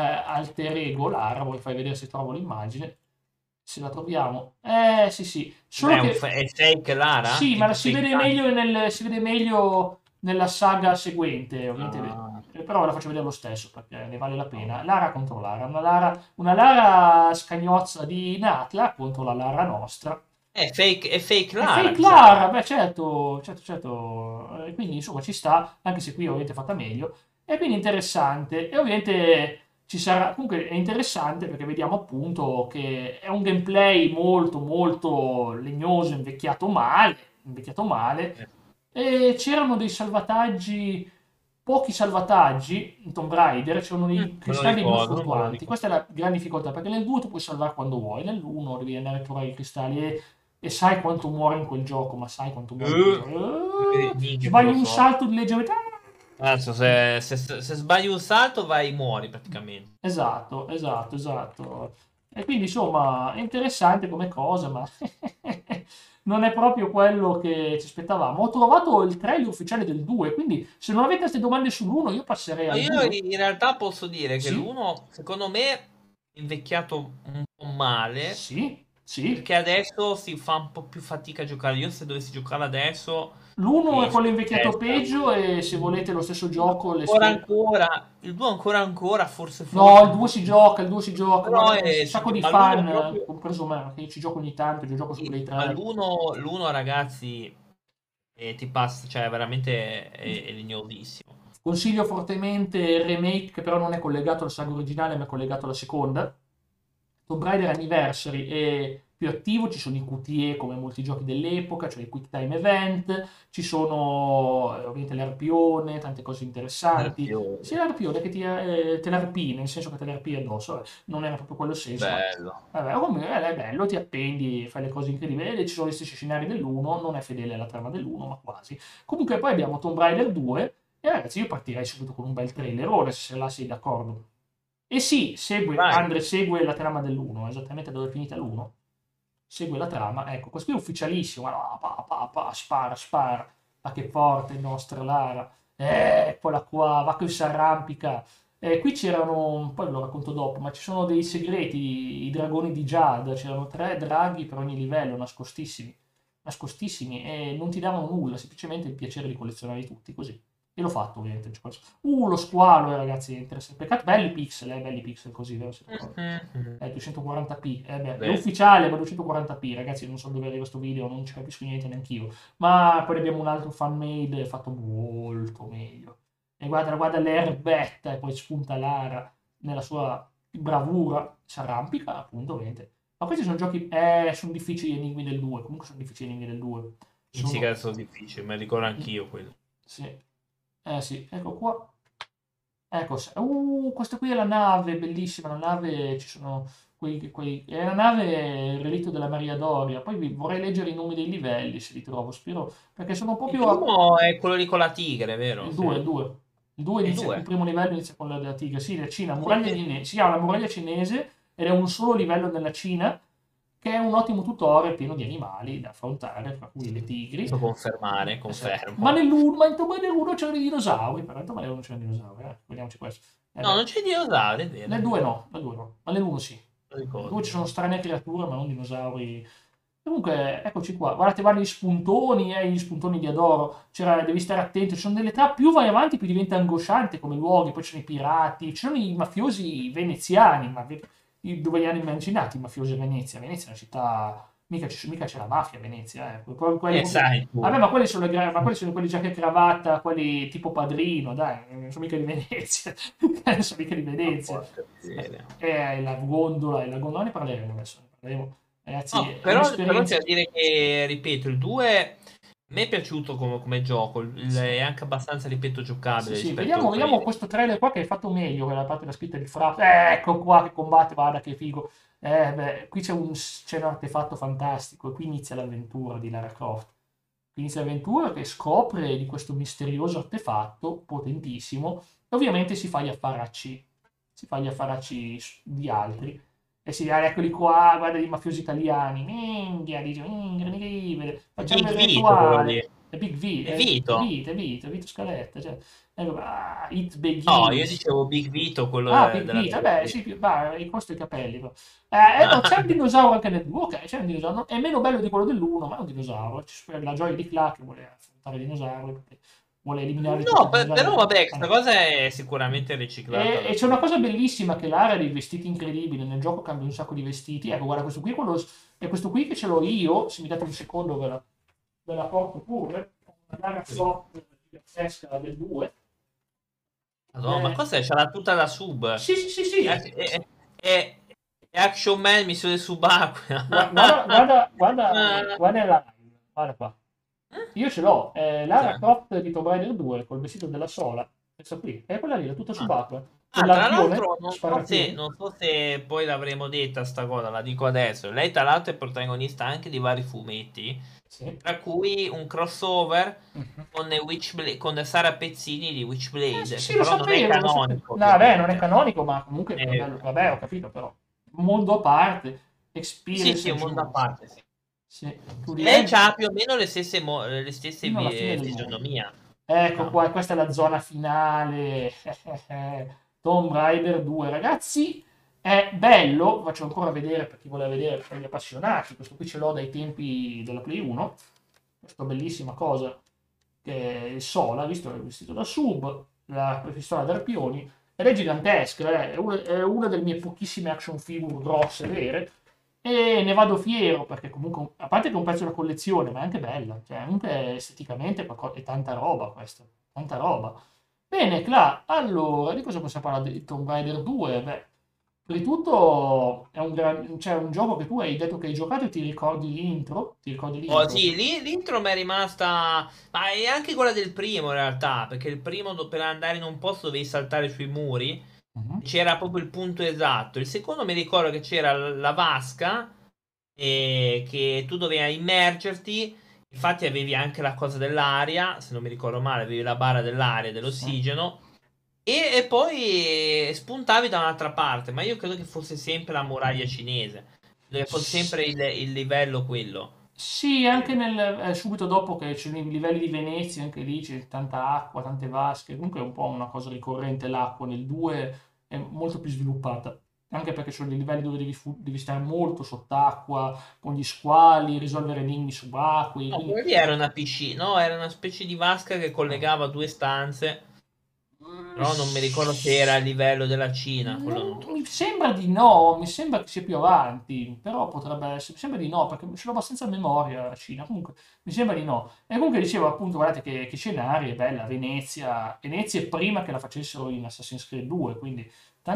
Alter ego Lara, vuoi fai vedere se trovo l'immagine? Se la troviamo. Sì, sì. Ma Solo che è fake Lara? sì, ma Tipo si fake vede Lara? meglio, si vede meglio nella saga seguente, ovviamente. Ah. Però ve la faccio vedere lo stesso perché ne vale la pena. Lara contro Lara, una Lara scagnozza di Natla contro la Lara nostra. È fake È Lara, fake diciamo. Lara, beh certo, certo, certo. Quindi insomma ci sta, anche se qui ovviamente è fatta meglio. E quindi interessante. E ovviamente ci sarà, comunque è interessante perché vediamo appunto che è un gameplay molto molto legnoso, invecchiato male. E c'erano dei salvataggi, pochi salvataggi in Tomb Raider, c'erano dei Me lo cristalli blu ricordo, me lo fluttuanti. ricordo. Questa è la gran difficoltà perché nel 2 tu puoi salvare quando vuoi, nell'1 devi andare a trovare i cristalli. e sai quanto muore in quel gioco, ma sai quanto muore in quel gioco. Minchia che Sbagli lo un so. salto di leggermente. Adesso, se sbagli un salto, vai, muori praticamente. Esatto, esatto, esatto. E quindi insomma è interessante come cosa, ma non è proprio quello che ci aspettavamo. Ho trovato il trailer ufficiale del 2, quindi se non avete queste domande sull'1 io passerei Ma al io 2. in realtà posso dire che Sì, l'uno, secondo me, è invecchiato un po' male, sì, sì. perché adesso si fa un po' più fatica a giocare. Io se dovessi giocare adesso, L'1 è quello esco di invecchiato testa. peggio e se volete lo stesso gioco, Il 2 ancora, forse No, forse il un 2 po' si più. gioca, il 2 si gioca, Però guarda, un sacco di ma l'uno fan, proprio. compreso me, che io ci gioco ogni tanto, io gioco su Sì, Play ma 3. l'uno, ragazzi, ti passa, cioè veramente è legnosissimo. Consiglio fortemente il remake, che però non è collegato alla saga originale, ma è collegato alla seconda. Tomb Raider Anniversary è più attivo, ci sono i QTE come molti giochi dell'epoca, cioè i Quick Time Event, ci sono ovviamente l'Arpione, tante cose interessanti. Nerfione. Sì, l'Arpione che te l'Arpi, nel senso che te l'Arpi addosso, non era proprio quello il senso, ma Bello. vabbè, comunque è bello, ti appendi, fai le cose incredibili, e ci sono gli stessi scenari dell'1, non è fedele alla trama dell'1, ma quasi. Comunque poi abbiamo Tomb Raider 2, e ragazzi io partirei subito con un bel trailer, ora se là sei d'accordo. E sì, Vai. Segue la trama dell'1, esattamente dove è finita l'1. Segue la trama, ecco, questo qui è ufficialissimo, guarda, spara, spara, ma che forte il nostro Lara, eccola qua, va che si arrampica. Qui c'erano, poi ve lo racconto dopo, ma ci sono dei segreti, i dragoni di Jad, c'erano 3 draghi per ogni livello, nascostissimi, e non ti davano nulla, semplicemente il piacere di collezionarli tutti, così. E l'ho fatto, ovviamente. Lo squalo, ragazzi, è interessante. Peccato, belli pixel così, vero? Siete d'accordo? Mhm. 240p, beh, è Beh, ufficiale, ma 240p, ragazzi, non so dove arriva questo video, non ci capisco niente neanch'io. Ma poi ne abbiamo un altro fan-made fatto molto meglio. E guarda, guarda l'erbetta, e poi spunta Lara nella sua bravura, si arrampica, appunto, ovviamente. Ma questi sono giochi, sono difficili gli enigmi del 2, comunque sono difficili gli enigmi del 2. sì, Sono... cazzo difficile, me lo ricordo Mm, anch'io quello. sì, sì, ecco qua. Ecco, questa qui è la nave, bellissima, la nave, ci sono è la nave il relitto della Maria Doria, poi vorrei leggere i nomi dei livelli se li trovo, spero, perché sono Il proprio primo è quello lì con la tigre, vero? il Sì. 2, il 2. Il 2 Il inizia, il 2. primo livello inizia con la tigre, sì, la Cina, Sì, muraglia sì, sì. cinese, si chiama la muraglia cinese ed è un solo livello nella Cina, che è un ottimo tutorial pieno di animali da affrontare, fra cui le tigri. Posso confermare, Ma confermo. nell'uno, in Tomb Raider 1 c'erano i dinosauri, però in Tomb Raider 1 c'erano i dinosauri, vediamoci questo. No, non Beh, c'è dinosauri, è vero, è nel 2 vero. no, nel 2 no, ma nell'1 sì. Lo Nel 2 ricordo. ci sono strane creature, ma non dinosauri. Comunque, eccoci qua. Guardate, guarda gli spuntoni li adoro. Devi stare attento. Ci sono delle età più vai avanti, più diventa angosciante come luoghi. Poi ci sono i pirati, ci sono i mafiosi veneziani, dove li hanno immaginati i mafiosi a Venezia? Venezia è una città. Mica c'è la mafia a Venezia, eh. Quelli proprio. Sai Vabbè, tu. ma quelli sono, ma quelli sono quelli giacca e cravatta, quelli tipo Padrino, dai, non sono mica di Venezia. Non sono mica di Ma Venezia. porca miseria. La gondola ne parleremo adesso, ne parleremo. Ragazzi, No, è però c'è un'esperienza. da dire che, ripeto, il 2 mi è piaciuto come gioco, Sì. è anche abbastanza, ripeto, Sì, giocabile sì, rispetto al vediamo primo. questo trailer qua che è fatto meglio, che la parte della scritta di Fra. Ecco qua che combatte, guarda che figo. Beh, qui c'è un artefatto fantastico e qui inizia l'avventura di Lara Croft. Qui inizia l'avventura che scopre di questo misterioso artefatto potentissimo e ovviamente si fa gli affaracci di altri. E si eccoli qua, guarda i mafiosi italiani, minchia, dice, minchia, incredibile, È facciamo Big il Vito quello lì. rituale. È Big V, È Vito. Vito Scaletta, cioè, it No, io begins. dicevo Big Vito, quello Ah, Big della Vito, serie beh, B. sì, i costi i capelli. Però. No, c'è un dinosauro anche nel 2, ok, c'è un dinosauro, è meno bello di quello dell'1, ma è un dinosauro. La gioia di Clark che vuole affrontare i dinosauri, perché vuole eliminare tutti No, i dinosauri. però vabbè, questa No. cosa è sicuramente riciclata E dal c'è una primo. cosa bellissima che l'area dei vestiti incredibile, nel gioco cambia un sacco di vestiti. Ecco, guarda, questo qui è questo qui che ce l'ho io, se mi date un secondo ve la porto pure, una Lara Sì. Croft fresca del 2. Madonna, ma cos'è? C'era tutta la sub. Sì, sì, sì, sì. È Action Man, missione subacquea. Guarda la live, guarda qua. Io ce l'ho, è Lara Cos'è? Croft di Tomb Raider 2 col vestito della Sola, questa qui, è quella lì, è tutta Ah, subacquea. con Tra l'arpione, l'altro spararpioni. non so se poi l'avremo detta sta cosa, la dico adesso. Lei tra l'altro è protagonista anche di vari fumetti, Sì. tra cui un crossover Mhm. con, con Sara Pezzini di Sì, Witchblade, sì, che però non è lo sapevo. canonico No, vabbè, non è ovviamente. canonico, ma comunque, Eh, vabbè, ho capito, però. Un mondo a parte, sì, Experience sì, un mondo a aggiunto. parte, sì. Sì, tu E lei direi ha più o meno le stesse fino alla fine del mondo. fisionomia, Ecco diciamo. qua, questa è la zona finale. Tomb Raider 2, ragazzi, è bello, faccio ancora vedere per chi vuole vedere, per gli appassionati, questo qui ce l'ho dai tempi della Play 1, questa bellissima cosa che è il Sola, visto, è vestito da sub, la pistola d'arpioni, ed è gigantesca, è una delle mie pochissime action figure grosse, vere, e ne vado fiero perché comunque, a parte che è un pezzo da collezione, ma è anche bella, cioè comunque esteticamente è tanta roba questa, tanta roba. Bene, Cla, allora, di cosa possiamo parlare di Tomb Raider 2? Beh, prima di tutto è cioè, un gioco che tu hai detto che hai giocato e ti ricordi l'intro? Ti ricordi Oh, l'intro? sì, lì l'intro mi è rimasta. Ma è anche quella del primo in realtà, perché il primo per andare in un posto dovevi saltare sui muri, Mhm. c'era proprio il punto esatto. Il secondo mi ricordo che c'era la vasca e che tu dovevi immergerti. Infatti avevi anche la cosa dell'aria, se non mi ricordo male, avevi la barra dell'aria, Sì. dell'ossigeno. E poi spuntavi da un'altra parte, ma io credo che fosse sempre la muraglia cinese, credo che fosse sempre il livello quello. Sì, anche subito dopo che c'erano i livelli di Venezia, anche lì c'è tanta acqua, tante vasche, comunque è un po' una cosa ricorrente l'acqua, nel 2 è molto più sviluppata, anche perché ci sono dei livelli dove devi stare molto sott'acqua, con gli squali, risolvere enigmi subacquei, No, quindi... quello lì era una piscina, no, era una specie di vasca che collegava due stanze, però non mi ricordo se era a livello della Cina, quello non te lo Mi so. sembra di no, mi sembra che sia più avanti, però potrebbe essere, mi sembra di no, perché ce l'ho abbastanza a memoria la Cina, comunque mi sembra di no. E comunque dicevo appunto, guardate che scenari, è bella, Venezia, Venezia è prima che la facessero in Assassin's Creed 2, quindi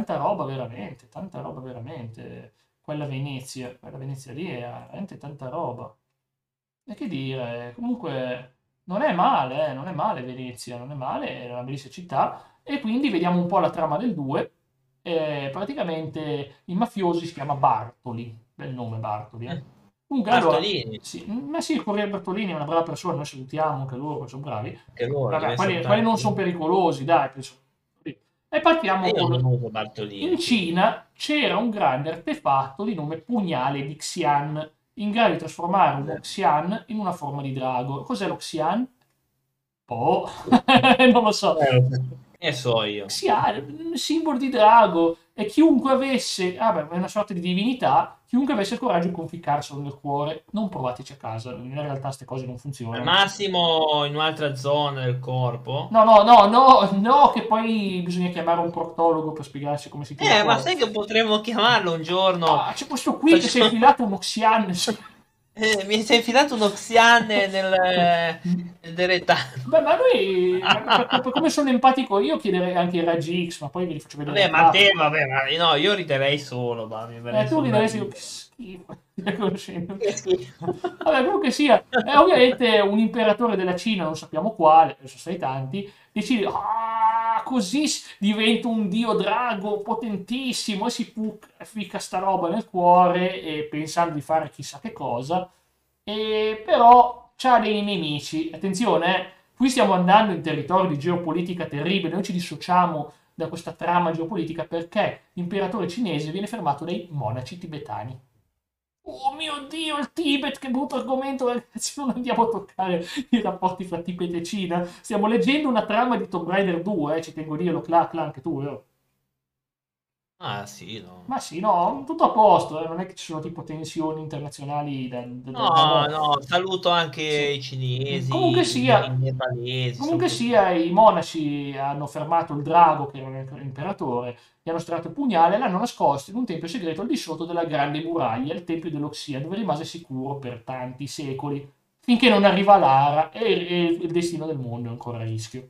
tanta roba veramente, quella Venezia lì è veramente tanta roba. E che dire, comunque non è male Venezia, non è male, è una bellissima città. E quindi vediamo un po' la trama del 2. Praticamente il mafioso si chiama Bartoli, bel nome Bartoli. Mm. Comunque allora, Bartolini, sì, ma sì, il Corriere Bertolini è una brava persona, noi salutiamo anche loro, sono bravi. che loro Vabbè, deve quelli saltare. non sono pericolosi, dai. E E partiamo io con... non uso In Bartolini, quindi. Cina c'era un grande artefatto di nome Pugnale di Xian, in grado di trasformare uno Xian in una forma di drago. Cos'è lo Xian? Oh, non lo so. Che so io. Xian, simbolo di drago, e chiunque avesse, ah beh, è una sorta di divinità, chiunque avesse il coraggio di conficcarselo nel cuore. Non provateci a casa, in realtà queste cose non Al funzionano. massimo in un'altra zona del corpo. No, no, no, no, no, che poi bisogna chiamare un proctologo per spiegarci come si tira Ma fuori. sai che potremmo chiamarlo un giorno? Ah, c'è questo qui che si è Facciamo- infilato un Oxian. Mi si è infilato un Oxiane nel retano. Beh, ma lui, per come sono empatico io, chiederei anche i raggi X, ma poi ve li faccio vedere Vabbè, a ma capo. te, vabbè, ma no, io riderei solo, ma mi verrei Tu solo da rideresti, che ridere. schifo, conoscendo. Che schifo. Vabbè, comunque sia, ovviamente un imperatore della Cina, non sappiamo quale, adesso sei tanti, decide, ah, così divento un dio drago potentissimo e si ficca sta roba nel cuore e pensando di fare chissà che cosa, e però c'ha dei nemici. Attenzione, qui stiamo andando in territorio di geopolitica terribile, noi ci dissociamo da questa trama geopolitica perché l'imperatore cinese viene fermato dai monaci tibetani. Oh mio Dio, il Tibet, che brutto argomento, ragazzi, non andiamo a toccare i rapporti fra Tibet e Cina. Stiamo leggendo una trama di Tomb Raider 2, ci tengo a dirlo, Cla, anche tu, vero? Ah, sì, no. Ma sì, no, tutto a posto, non è che ci sono tipo tensioni internazionali da No, mo'. no, saluto anche Sì. i cinesi, Comunque i sia, nepalesi, comunque saluto sia, tutti. i monaci hanno fermato il drago, che era l'imperatore, gli hanno estratto il pugnale e l'hanno nascosto in un tempio segreto al di sotto della grande muraglia, il tempio dell'Oxia, dove rimase sicuro per tanti secoli, finché non arriva Lara e il destino del mondo è ancora a rischio.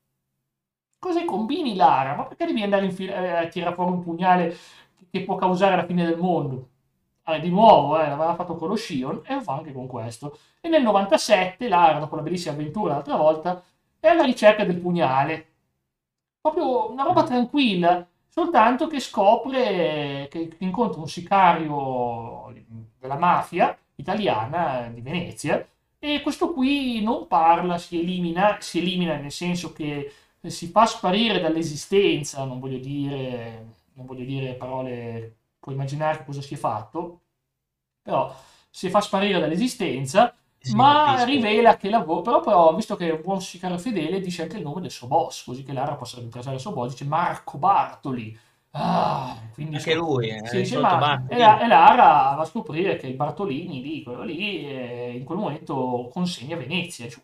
Cosa combini Lara? Ma perché devi andare a tirare fuori un pugnale che può causare la fine del mondo? Di nuovo, l'aveva fatto con lo Shion e lo fa anche con questo. E nel 97 Lara, dopo la bellissima avventura l'altra volta, è alla ricerca del pugnale. Proprio una roba tranquilla. soltanto che scopre che incontra un sicario della mafia italiana di Venezia e questo qui non parla, si elimina nel senso che si fa sparire dall'esistenza, non voglio dire parole, puoi immaginare cosa si è fatto, però si fa sparire dall'esistenza, Sì, ma capisco. rivela che lavora, però visto che è un buon sicario fedele, dice anche il nome del suo boss, così che Lara possa rintracciare il suo boss, dice Marco Bartoli. Ah, quindi Anche lui, si è dice, solito ma Bartoli. e Lara va a scoprire che il Bartolini lì, quello lì, in quel momento consegna Venezia. Dice,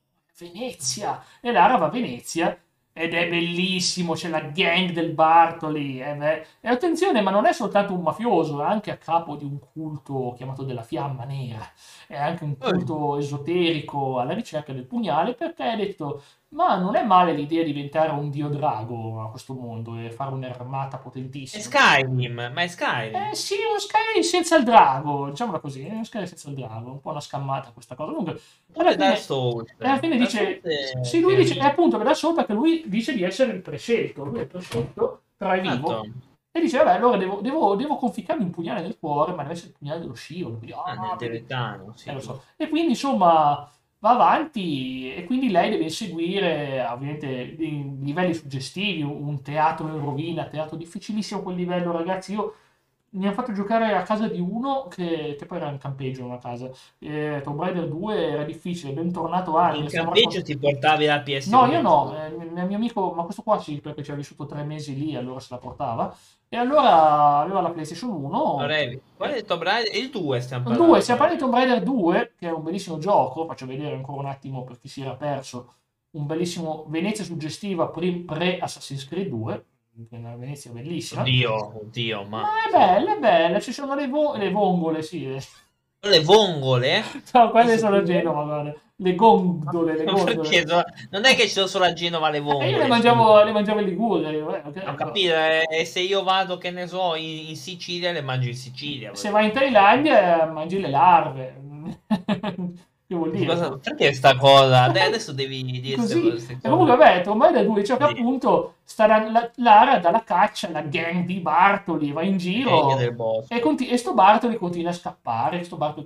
Venezia! E Lara va a Venezia ed è bellissimo, c'è la gang del Bartoli. E attenzione, ma non è soltanto un mafioso, è anche a capo di un culto chiamato della Fiamma Nera. È anche un Eh, culto esoterico alla ricerca del pugnale perché ha detto ma non è male l'idea di diventare un dio drago a questo mondo e fare un'armata È potentissima. Skyrim, ma è Skyrim. Sì, uno Skyrim senza il drago, diciamola così, uno Skyrim senza il drago, un po' una scammata questa cosa. Comunque, Pure Dark Souls. alla fine Dark Souls dice, sì, lui c'è dice, è lì. appunto che da sopra che lui dice di essere il prescelto, lui è il prescelto, però è Esatto. vivo, e dice, vabbè, allora devo conficcarmi un pugnale nel cuore, ma deve essere il pugnale dello scivolo, quindi, Ah, nel vedi, Deretano, lo sì. so. E quindi, insomma, va avanti e quindi lei deve seguire, ovviamente, livelli suggestivi, un teatro in rovina, teatro difficilissimo quel livello, ragazzi, io mi hanno fatto giocare a casa di uno che poi era in campeggio una casa. Tomb Raider 2 era difficile, bentornato In Ander, stiamo campeggio raccontando. ti portavi la No, io PS1. no, il mio amico, ma questo qua sì, perché ci ha vissuto 3 mesi lì, allora se la portava. E allora aveva la PlayStation 1. Qual è il Tomb Raider? Il 2 stiamo Il 2, parlando. stiamo parlando di Tomb Raider 2, che è un bellissimo gioco, faccio vedere ancora un attimo per chi si era perso, un bellissimo Venezia suggestiva pre-Assassin's Creed 2, che è una Venezia bellissima. Oddio, oddio, Ma ma sì. è bella, ci sono le vongole, sì. Le vongole? No, Sei quelle sono a sicuro? Genova, guarda. Le gondole, le Perché gondole. non è che ci sono solo a Genova le Io vongole, scusa. le mangiavo in Liguria, ok, Ho però. capito, e se io vado, che ne so, in Sicilia, le mangio in Sicilia. Se vai in Thailandia mangi le larve. Che vuol dire? Perché sta cosa? Adesso devi dire Così. queste E comunque, cose. vabbè, Tomb Raider 2 dice che Sì, appunto Lara dalla caccia, la gang di Bartoli va in gang giro del bosco. e sto Bartoli continua a scappare,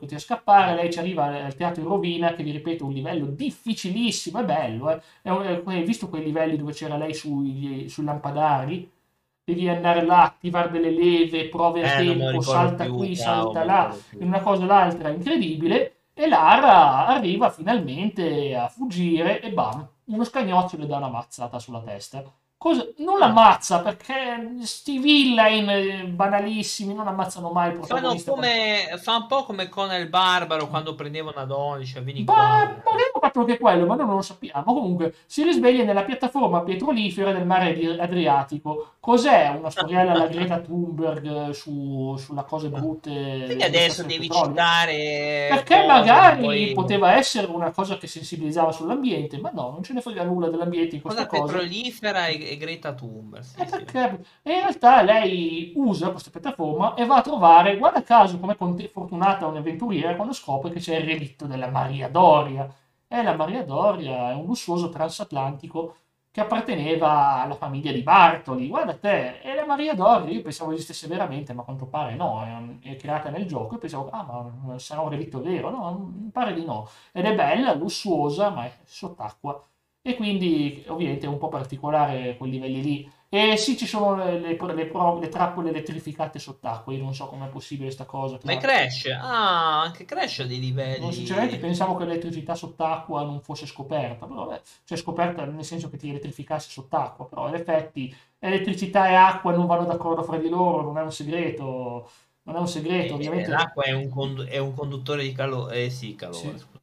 lei ci arriva al teatro in rovina che vi ripeto è un livello difficilissimo, è bello, hai visto quei livelli dove c'era lei sui lampadari? Devi andare là, attivare delle leve, prove a Non me lo tempo, ricordo salta più, qui, bravo, salta me lo là, ricordo in più. una cosa o l'altra incredibile, e Lara arriva finalmente a fuggire e bam, uno scagnozzo le dà una mazzata sulla testa. Non Ah, l'ammazza perché sti villain banalissimi non ammazzano mai il protagonista. fa un po' come Conan il Barbaro quando prendeva una donna, diceva vieni Beh, qua. magari hanno fatto anche quello, ma noi non lo sappiamo. Comunque, si risveglia nella piattaforma petrolifera del mare Adriatico. Cos'è una storiella alla Greta Thunberg sulla cose brutte Quindi adesso dell'estrazione del devi petrolio? citare Perché cose che magari poi... poteva essere una cosa che sensibilizzava sull'ambiente, ma no, non ce ne frega nulla dell'ambiente in questa Cosa cosa. petrolifera e Greta Thunberg, E sì, sì. perché? E in realtà lei usa questa piattaforma e va a trovare, guarda caso, come fortunata un'avventuriera quando scopre che c'è il relitto della Maria Doria. E la Maria Doria è un lussuoso transatlantico che apparteneva alla famiglia di Bartoli. Guarda te, e la Maria Doria, io pensavo esistesse veramente, ma a quanto pare no, è creata nel gioco. Io pensavo, ma sarà un relitto vero? No, mi pare di no. Ed è bella, lussuosa, ma è sott'acqua. E quindi ovviamente è un po' particolare quei livelli lì. E sì, ci sono le trappole elettrificate sott'acqua. Io non so com'è possibile sta cosa. Ma è Crash? Ah, anche Crash ha dei Non, sinceramente livelli. pensavo che l'elettricità sott'acqua non fosse scoperta, però vabbè, cioè scoperta nel senso che ti elettrificassi sott'acqua, però in effetti elettricità e acqua non vanno d'accordo fra di loro, non è un segreto, non è un segreto, ovviamente. L'acqua è un conduttore di calore, sì, calore, Sì. scusa,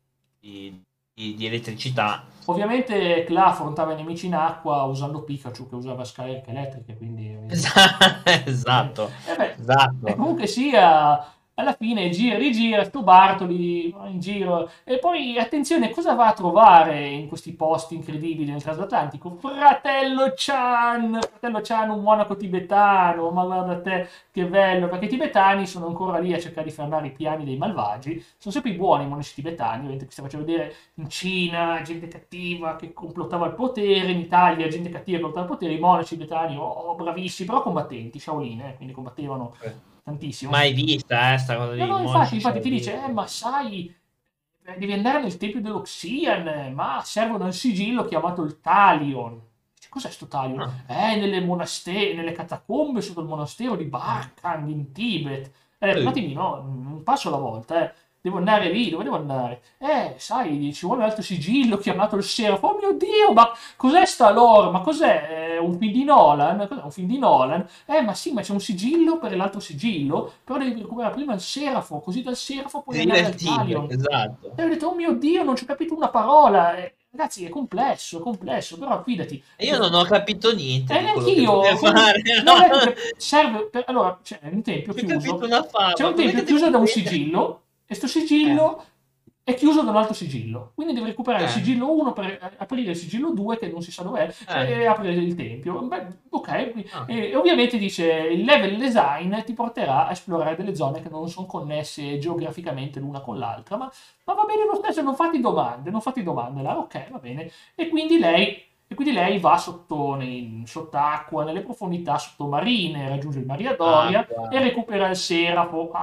di elettricità. Ovviamente Cla affrontava i nemici in acqua usando Pikachu che usava scariche elettriche, quindi Esatto, e beh, e esatto. comunque sia, alla fine gira e rigira, sto Bartoli in giro. E poi, attenzione, cosa va a trovare in questi posti incredibili nel transatlantico? Fratello Chan, un monaco tibetano, ma guarda te che bello, perché i tibetani sono ancora lì a cercare di fermare i piani dei malvagi, sono sempre i buoni i monaci tibetani, ovviamente qui stiamo facendo vedere in Cina, gente cattiva che complottava il potere, in Italia gente cattiva che complottava il potere, i monaci tibetani, oh, bravissimi, però combattenti, Shaolin, quindi combattevano tantissimo. Mai vista, sta cosa No, di no, monaci infatti ti Shaolin. dice, ma sai, devi andare nel tempio dello Xian, ma servono un sigillo chiamato il Talion. Dice, cos'è sto Talion? Ah. Nelle catacombe sotto il monastero di Barkang in Tibet. E ho detto, un Eh, attimino, no, un passo alla volta, eh. Devo andare lì, dove devo andare? Sai, ci vuole un altro sigillo chiamato il Serafo. Oh mio Dio, ma cos'è sta lore? Ma cos'è? Un film di Nolan? Cos'è un film di Nolan? Ma sì, ma c'è un sigillo per l'altro sigillo, però devi recuperare prima il Serafo, così dal Serafo puoi viva andare il al Tibet, Talion. esatto. E ho detto, oh mio Dio, non ci ho capito una parola. Ragazzi, è complesso, però fidati. E io non ho capito niente di quello che Neanch'io, deve fare. non è che serve allora, c'è un tempio Ho capito chiuso, una c'è fava, un cos'è tempio che devo chiuso da un prendere? sigillo, e sto Eh, sigillo è chiuso da un altro sigillo. Quindi devi recuperare il eh, sigillo 1 per aprire il sigillo 2, che non si sa dov'è, eh. e aprire il tempio. Beh, ok. Ah. E ovviamente dice il level design ti porterà a esplorare delle zone che non sono connesse geograficamente l'una con l'altra, ma va bene lo stesso, non fate domande là, ok, va bene. E quindi lei, e quindi lei va sott'acqua, nelle profondità sottomarine, raggiunge il Maria Doria Acqua. e recupera il Serafo.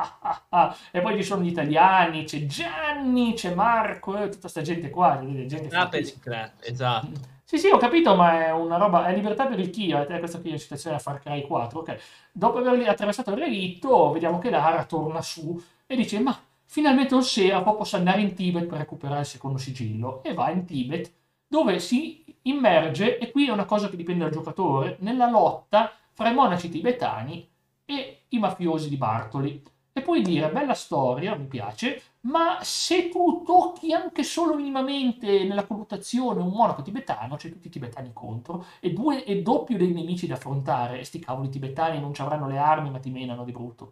E poi ci sono gli italiani, c'è Gianni, c'è Marco, tutta sta gente qua, gente Ah, per fortissima. il crack, esatto. Sì, sì, ho capito, ma è una roba, è libertà per il Kia, questa qui è la citazione a Far Cry 4, ok. Dopo aver attraversato il relitto, vediamo che Lara torna su e dice, ma finalmente un Serafo posso andare in Tibet per recuperare il secondo sigillo. E va in Tibet, dove si immerge, e qui è una cosa che dipende dal giocatore, nella lotta fra i monaci tibetani e i mafiosi di Bartoli. E puoi dire, bella storia, mi piace, ma se tu tocchi anche solo minimamente nella colluttazione un monaco tibetano, c'è tutti i tibetani contro, e doppio dei nemici da affrontare, e sti cavoli tibetani non ci avranno le armi, ma ti menano di brutto.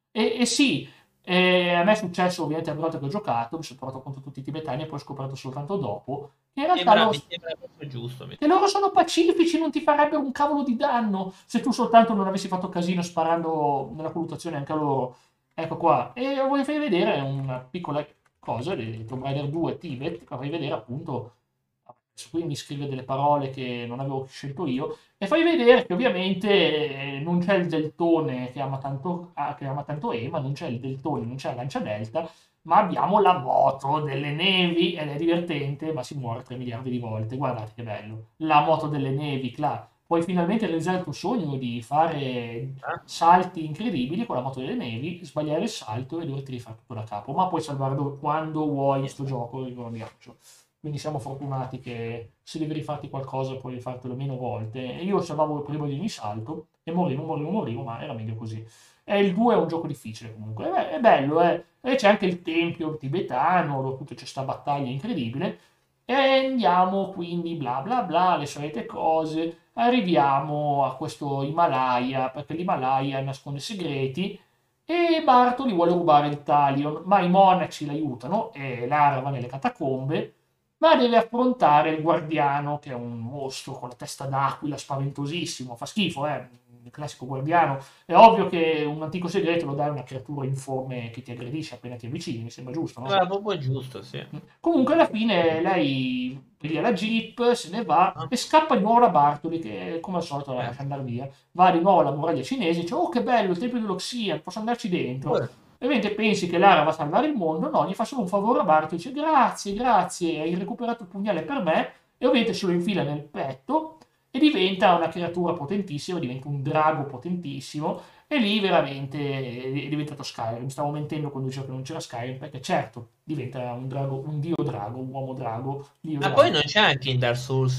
E sì, a me è successo ovviamente la volta che ho giocato, mi sono trovato contro tutti i tibetani e poi ho scoperto soltanto dopo che in realtà Mi sembra proprio giusto. che loro sono pacifici, non ti farebbero un cavolo di danno se tu soltanto non avessi fatto casino sparando nella colluttazione anche a loro. Ecco qua. E voglio farvi vedere una piccola cosa di Tomb Raider 2 Tibet, che farvi vedere appunto. Adesso qui mi scrive delle parole che non avevo scelto io, e fai vedere che ovviamente non c'è il deltone che ama tanto Ema, non c'è il deltone, non c'è la lancia delta, ma abbiamo la moto delle nevi ed è divertente, ma si muore 3 miliardi di volte. Guardate che bello. La moto delle nevi, Cla. Puoi finalmente realizzare il tuo sogno di fare Eh? salti incredibili con la moto delle nevi, sbagliare il salto e doverti rifare tutto da capo. Ma puoi salvare quando vuoi in sto gioco, ricordiamoci. Quindi siamo fortunati che se devi rifarti qualcosa puoi rifartelo meno volte. E io salvavo prima di ogni salto e morivo, ma era meglio così. E il 2 è un gioco difficile comunque. È bello, eh. E c'è anche il tempio tibetano, dove appunto c'è sta battaglia incredibile. E andiamo quindi bla bla bla, le solite cose. Arriviamo a questo Himalaya, perché l'Himalaya nasconde segreti. E Bartoli vuole rubare il Talion, ma i monaci l'aiutano e Lara va nelle catacombe, ma deve affrontare il guardiano, che è un mostro con la testa d'aquila, spaventosissimo, fa schifo, il classico guardiano. È ovvio che un antico segreto lo dà a una creatura informe che ti aggredisce appena ti avvicini, mi sembra giusto, no? Sembra proprio giusto, sì. Comunque alla fine lei piglia la jeep, se ne va Ah, e scappa di nuovo da Bartoli, che come al solito la lascia andare via. Va di nuovo alla muraglia cinese, dice, oh che bello, il tempio dello Xian, posso andarci dentro? eh. E mentre pensi che Lara va a salvare il mondo, no, gli fa solo un favore a Bartoli, dice grazie, grazie, hai recuperato il pugnale per me, e ovviamente se lo infila nel petto e diventa una creatura potentissima, diventa un drago potentissimo, e lì veramente è diventato Skyrim. Stavo mentendo quando dicevo che non c'era Skyrim, perché certo, diventa un drago, un dio drago, un uomo drago, dio Ma poi drago. non c'è anche in Dark Souls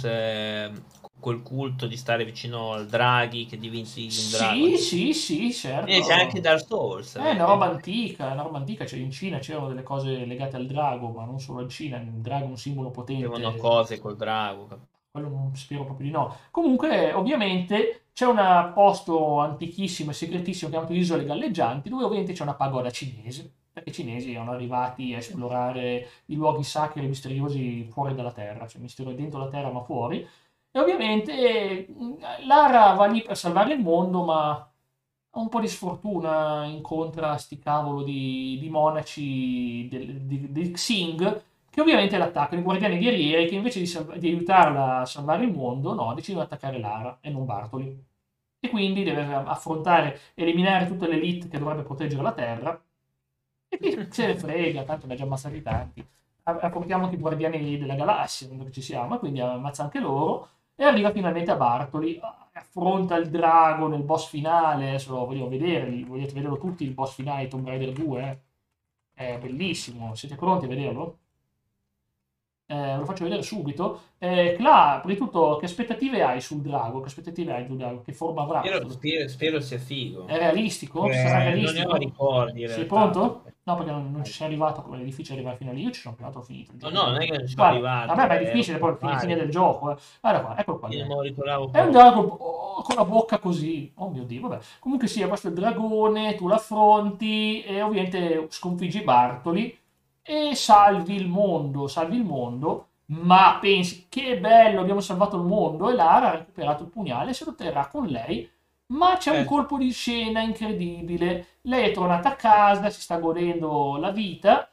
quel culto di stare vicino al draghi che diventi un drago. Sì, sì, sì, E c'è anche in certo. Dark Souls, È vedi? è una roba antica, cioè in Cina c'erano delle cose legate al drago, ma non solo in Cina, il drago è un simbolo Facevano potente. cose col drago. quello non spero proprio di no. Comunque, ovviamente, c'è un posto antichissimo e segretissimo chiamato Isole Galleggianti, dove ovviamente c'è una pagoda cinese, perché i cinesi erano arrivati a esplorare i luoghi sacri e misteriosi fuori dalla Terra, cioè mistero dentro la Terra ma fuori. E ovviamente Lara va lì per salvare il mondo, ma ha un po' di sfortuna, incontra sti cavolo di monaci del Xing, che ovviamente l'attaccano, i guardiani guerrieri, che invece di aiutarla a salvare il mondo, no, decidono di attaccare Lara e non Bartoli. E quindi deve affrontare, eliminare tutte le elite che dovrebbe proteggere la Terra. E chi se ne frega, tanto ne ha già ammazzati tanti. Affrontiamo anche i guardiani della galassia, dove ci siamo, e quindi ammazza anche loro. E arriva finalmente a Bartoli, affronta il drago nel boss finale, adesso lo voglio vedere, volete vederlo tutti il boss finale di Tomb Raider 2, eh? È bellissimo, siete pronti a vederlo? Ve lo faccio vedere subito. Cla, prima di tutto, che aspettative hai sul drago? Che aspettative hai sul drago? Che forma avrà Spero, questo? spero, spero sia È figo. realistico? Sarà Non ne ho realistico? ricordi in Sei realtà. pronto? No, perché non ci sei arrivato, come è difficile arrivare fino a lì. Io ci sono arrivato, ho finito il No, gioco. no, non è che non ci sono Guarda, vabbè, arrivato, ma è ero difficile poi fine pari. del gioco. Guarda qua, eccolo qua. Io non me lo ricordavo È un proprio. drago con la bocca così. Oh mio Dio, vabbè. Comunque sì, questo è il dragone, tu l'affronti e ovviamente sconfiggi Bartoli e salvi il mondo, ma pensi che bello, abbiamo salvato il mondo e Lara ha recuperato il pugnale e se lo terrà con lei, ma c'è un Eh, colpo di scena incredibile. Lei è tornata a casa, si sta godendo la vita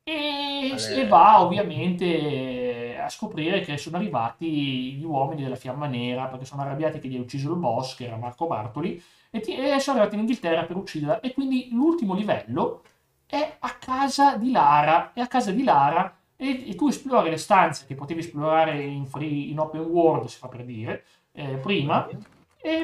e vale. va ovviamente a scoprire che sono arrivati gli uomini della Fiamma Nera perché sono arrabbiati che gli ha ucciso il boss, che era Marco Bartoli, e sono arrivati in Inghilterra per ucciderla. E quindi l'ultimo livello è a casa di Lara. È a casa di Lara e tu esplori le stanze che potevi esplorare in open world, si fa per dire, prima, e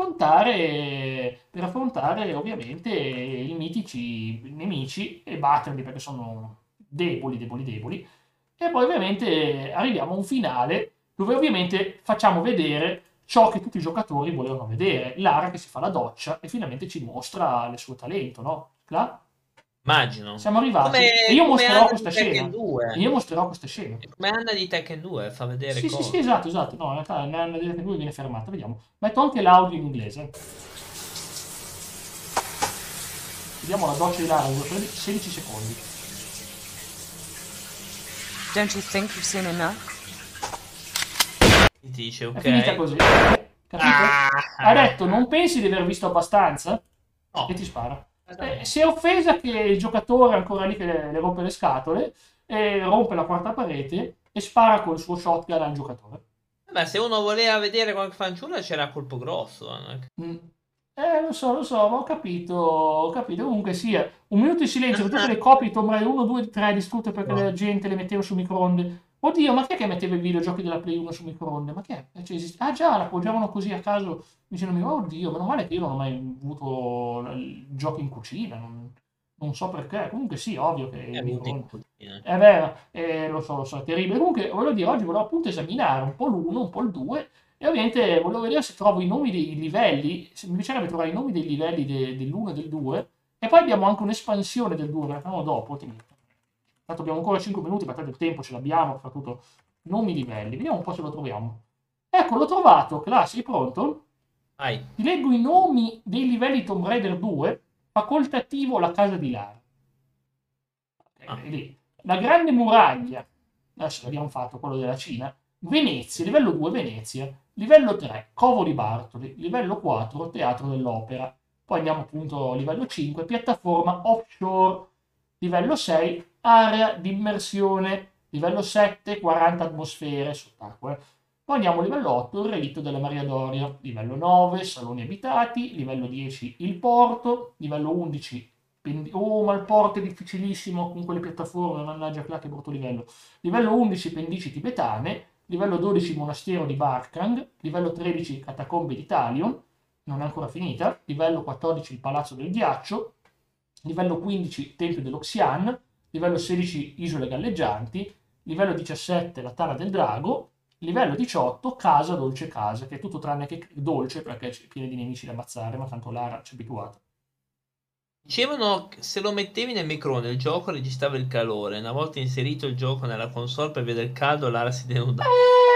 per affrontare ovviamente i mitici nemici e batterli perché sono deboli, deboli, deboli. E poi ovviamente arriviamo a un finale dove ovviamente facciamo vedere ciò che tutti i giocatori volevano vedere. Lara che si fa la doccia e finalmente ci mostra il suo talento, no? Là Immagino. siamo arrivati. E Come, io come mostrerò Anna questa di Tekken scena. E io 2. mostrerò questa scena. Come Anna di Tekken 2, fa vedere Sì, sì, sì, cose. esatto, esatto. No, in realtà nella diretta 2 viene fermata. Vediamo. Metto anche l'audio in inglese. Vediamo la doccia di Lara, dura 16 secondi. Don't you think you've seen enough? Ti dice, È finita ok. così. Capito? Ha Ah, detto, non pensi di aver visto abbastanza? E no. ti spara. Si Esattamente. è offesa che il giocatore è ancora lì che le rompe le scatole, e rompe la quarta parete e spara col suo shotgun al giocatore. Beh, se uno voleva vedere qualche fanciulla c'era colpo grosso. Mm. Lo so, ma ho capito. Comunque sia, un minuto di silenzio per tutte le copie di Tomb Raider 1, 2, 3 distrutte perché la No. gente le metteva su microonde. Oddio, ma chi è che metteva i videogiochi della Play 1 su microonde? Ma che è? Cioè, ah già, la appoggiavano così a caso dicendomi, oh, oddio, meno male che io non ho mai avuto giochi in cucina, non so perché. Comunque sì, ovvio che È il avuto in microonde. cucina. È vero, lo so, è terribile. Comunque, voglio dire, oggi volevo appunto esaminare un po' l'1, un po' il 2, e ovviamente volevo vedere se trovo i nomi dei livelli, se mi piacerebbe trovare i nomi dei livelli dell'1 e del 2, e poi abbiamo anche un'espansione del 2, la facciamo dopo, ti metto. Tanto abbiamo ancora 5 minuti, ma tanto il tempo ce l'abbiamo, soprattutto nomi livelli. Vediamo un po' se lo troviamo. Ecco, l'ho trovato, Cla, sei pronto? Vai. Ti leggo i nomi dei livelli Tomb Raider 2, facoltativo la casa di Lara. Ah, Lì. La grande muraglia, adesso l'abbiamo fatto, quello della Cina. Venezia, livello 2 Venezia, livello 3 Covo di Bartoli, livello 4 Teatro dell'Opera, poi andiamo appunto a livello 5 piattaforma offshore, livello 6 area di immersione, livello 7 40 atmosfere sott'acqua. Poi andiamo a livello 8 il relitto della Maria Doria, livello 9 saloni abitati, livello 10 il porto, livello 11 oh, ma il porto è difficilissimo con quelle piattaforme, mannaggia là che brutto livello. Livello 11 pendici tibetane, livello 12 monastero di Barkang, livello 13 catacombe di Talion, non è ancora finita, livello 14 il palazzo del ghiaccio, livello 15 tempio dell'Oxian, livello 16 isole galleggianti, livello 17 la tana del drago, livello 18 casa dolce casa, che è tutto tranne che dolce perché c'è pieno di nemici da ammazzare, ma tanto Lara ci è abituata. dicevano che se lo mettevi nel microonde il gioco registrava il calore. Una volta inserito il gioco nella console per vedere il caldo, Lara si denudava. È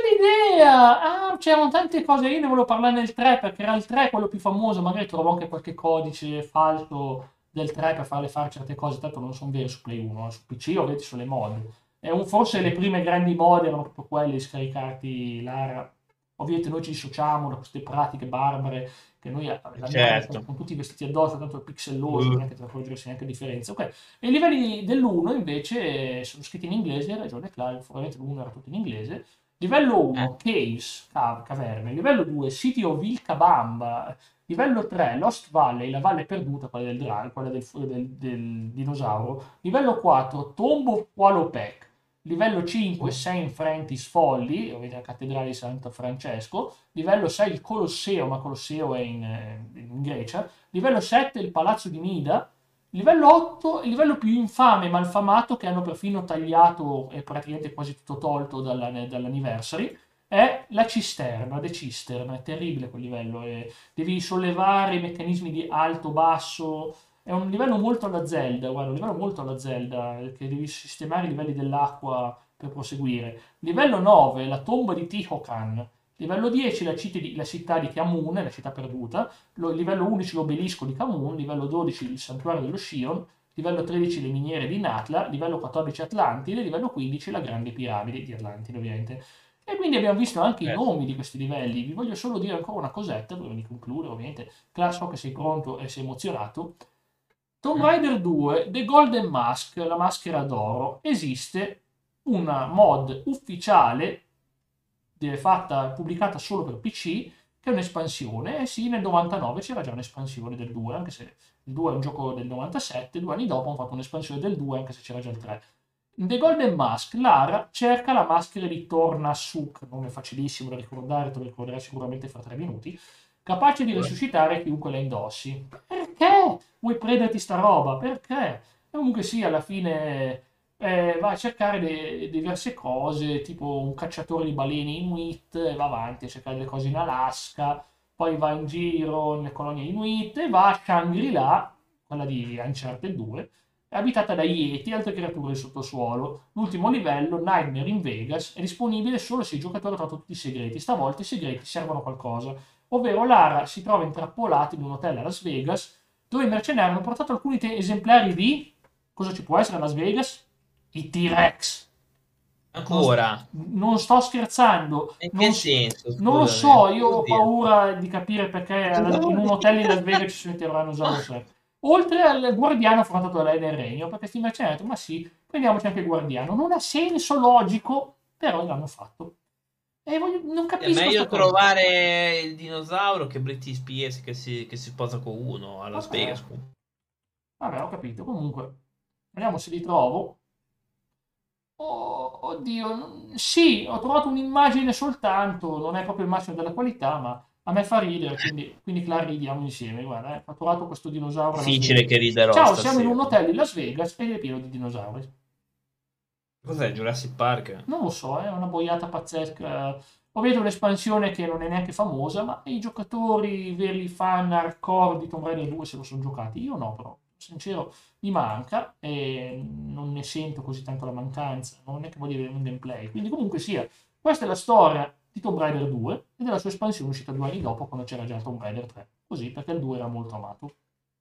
l'idea! C'erano tante cose, io ne volevo parlare nel 3 perché era il 3 quello più famoso, magari trovo anche qualche codice falso del 3 per farle fare certe cose, tanto non sono vere su Play 1, su PC ovviamente sono le mod. Forse le prime grandi mod erano proprio quelle di scaricarti l'ARA. Ovviamente noi ci dissociamo da queste pratiche barbare che noi abbiamo Certo. con tutti i vestiti addosso, tanto è pixelloso, non è che te ne accorgersi neanche la differenza. Ok. E i livelli dell'1 invece sono scritti in inglese, hai ragione Claudio, probabilmente l'1 era tutto in inglese. Livello Eh, 1, Caves, caverne. Livello 2, City of Vilcabamba. Livello 3, Lost Valley, la valle perduta, quella del drago, quella del dinosauro. Livello 4, Tomb of Qualopec. Livello 5, Saint Francis Folly, ovviamente la cattedrale di Santo Francesco. Livello 6, il Colosseo, ma Colosseo è in Grecia. Livello 7, il Palazzo di Nida. Livello 8, il livello più infame e malfamato che hanno perfino tagliato e praticamente quasi tutto tolto dall'anniversary, è la cisterna, The Cistern, è terribile quel livello, devi sollevare i meccanismi di alto-basso, è un livello molto alla Zelda, guarda, un livello molto alla Zelda, che devi sistemare i livelli dell'acqua per proseguire. Livello 9, la tomba di Tihocan. Livello 10, la città di Kiamun, la città perduta. Livello 11, l'obelisco di Kamun. Livello 12, il santuario dello Shion. Livello 13, le miniere di Natla. Livello 14, Atlantide. Livello 15, la grande piramide di Atlantide, ovviamente. E quindi abbiamo visto anche i certo. nomi di questi livelli. Vi voglio solo dire ancora una cosetta, prima di concludere, ovviamente. So che sei pronto e sei emozionato. Tomb Mm. Raider 2, The Golden Mask, la maschera d'oro, esiste una mod ufficiale pubblicata solo per PC, che è un'espansione. E sì, nel 99 c'era già un'espansione del 2, anche se il 2 è un gioco del 97, 2 anni dopo hanno fatto un'espansione del 2, anche se c'era già il 3. In The Golden Mask, Lara cerca la maschera di Torna Suk, nome facilissimo da ricordare, te lo ricorderai sicuramente fra 3 minuti, capace di resuscitare chiunque la indossi. Perché vuoi prenderti sta roba? Perché? E comunque sì, alla fine va a cercare diverse cose, tipo un cacciatore di balene Inuit, e va avanti a cercare le cose in Alaska, poi va in giro nelle colonie Inuit e va a Shangri-La, quella di Uncharted 2, è abitata da Yeti e altre creature del sottosuolo. L'ultimo livello, Nightmare in Vegas, è disponibile solo se il giocatore ha trovato tutti i segreti. Stavolta i segreti servono a qualcosa, ovvero Lara si trova intrappolata in un hotel a Las Vegas dove i mercenari hanno portato alcuni esemplari di... Cosa ci può essere a Las Vegas? I T-Rex. Non, Ancora? non sto scherzando, In che senso, non lo scusami? so, io ho paura di capire perché in un hotel in Las Vegas ci sono i Tyrannosaurus Rex. Oltre al guardiano affrontato da lei nel regno, perché sti mercenari hanno detto, ma sì, prendiamoci anche il guardiano. Non ha senso logico, però l'hanno fatto. E non È capisco meglio sta cosa. trovare il dinosauro che Britney Spears che si sposa con uno a Las Vabbè, Vegas. vabbè, ho capito. Comunque, vediamo se li trovo. Oddio, sì, ho trovato un'immagine soltanto, non è proprio il massimo della qualità, ma a me fa ridere, quindi Clara ridiamo insieme. Guarda, ho trovato questo dinosauro a Las Difficile Vegas. che riderò Ciao, siamo in un stasera. hotel in Las Vegas ed è pieno di dinosauri. Cos'è Jurassic Park? Non lo so, è una boiata pazzesca. Ovviamente un'espansione che non è neanche famosa, ma i giocatori, i veri fan hardcore di Tomb Raider 2 se lo sono giocati. Io no, però, sincero, mi manca e non ne sento così tanto la mancanza. Non è che voglio vedere un gameplay. Quindi comunque sia, questa è la storia di Tomb Raider 2 e della sua espansione uscita 2 anni dopo quando c'era già Tomb Raider 3. Così, perché il 2 era molto amato.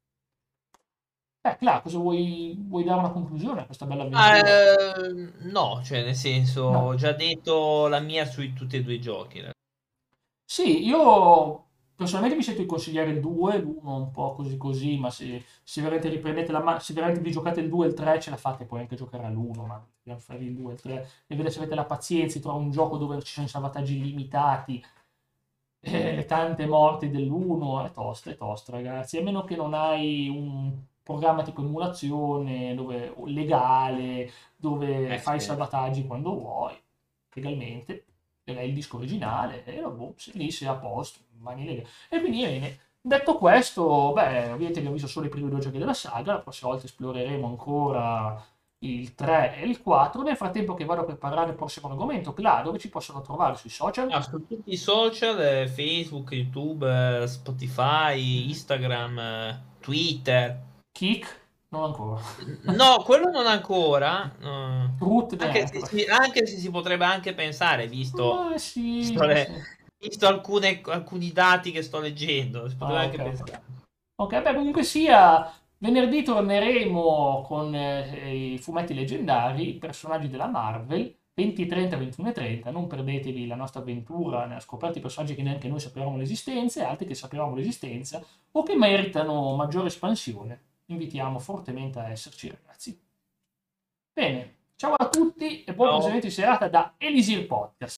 Clar, cosa vuoi dare una conclusione a questa bella avventura? No, cioè nel senso, No. ho già detto la mia su tutti e due i giochi. Sì, io personalmente mi sento di consigliare il 2, l'1 un po' così così, ma se veramente riprendete se veramente vi giocate il 2 e il 3 ce la fate poi anche giocare all'1, ma dobbiamo fare il 2 e il 3 e vedere se avete la pazienza di trovare un gioco dove ci sono i salvataggi limitati, tante morti dell'1, è tosta ragazzi, a meno che non hai un programma tipo emulazione legale, dove fai i Sì. salvataggi quando vuoi, legalmente, e hai il disco originale, e boh, lì sei a posto, mani legali. E quindi bene. Detto questo, beh, ovviamente abbiamo visto solo i primi due giochi della saga, la prossima volta esploreremo ancora il 3 e il 4. Nel frattempo che vado a preparare il prossimo argomento, là, dove ci possono trovare sui social? Ah, su tutti i social, Facebook, YouTube, Spotify, Instagram, Twitter. Kik, Non ancora. No, quello non ancora. Groot Anche se si potrebbe anche pensare, visto, Ma sì, visto, ma sì. visto alcuni dati che sto leggendo, si potrebbe Ah, anche ok, ok. pensare. Ok, beh, comunque sia, venerdì torneremo con i fumetti leggendari, i personaggi della Marvel, 20:30, 21:30. Non perdetevi la nostra avventura nella scoperta di personaggi che neanche noi sapevamo l'esistenza e altri che sapevamo l'esistenza o che meritano maggiore espansione. Invitiamo fortemente a esserci, ragazzi. Bene, ciao a tutti e buon Ciao. proseguimento di serata da Elisir Podcast.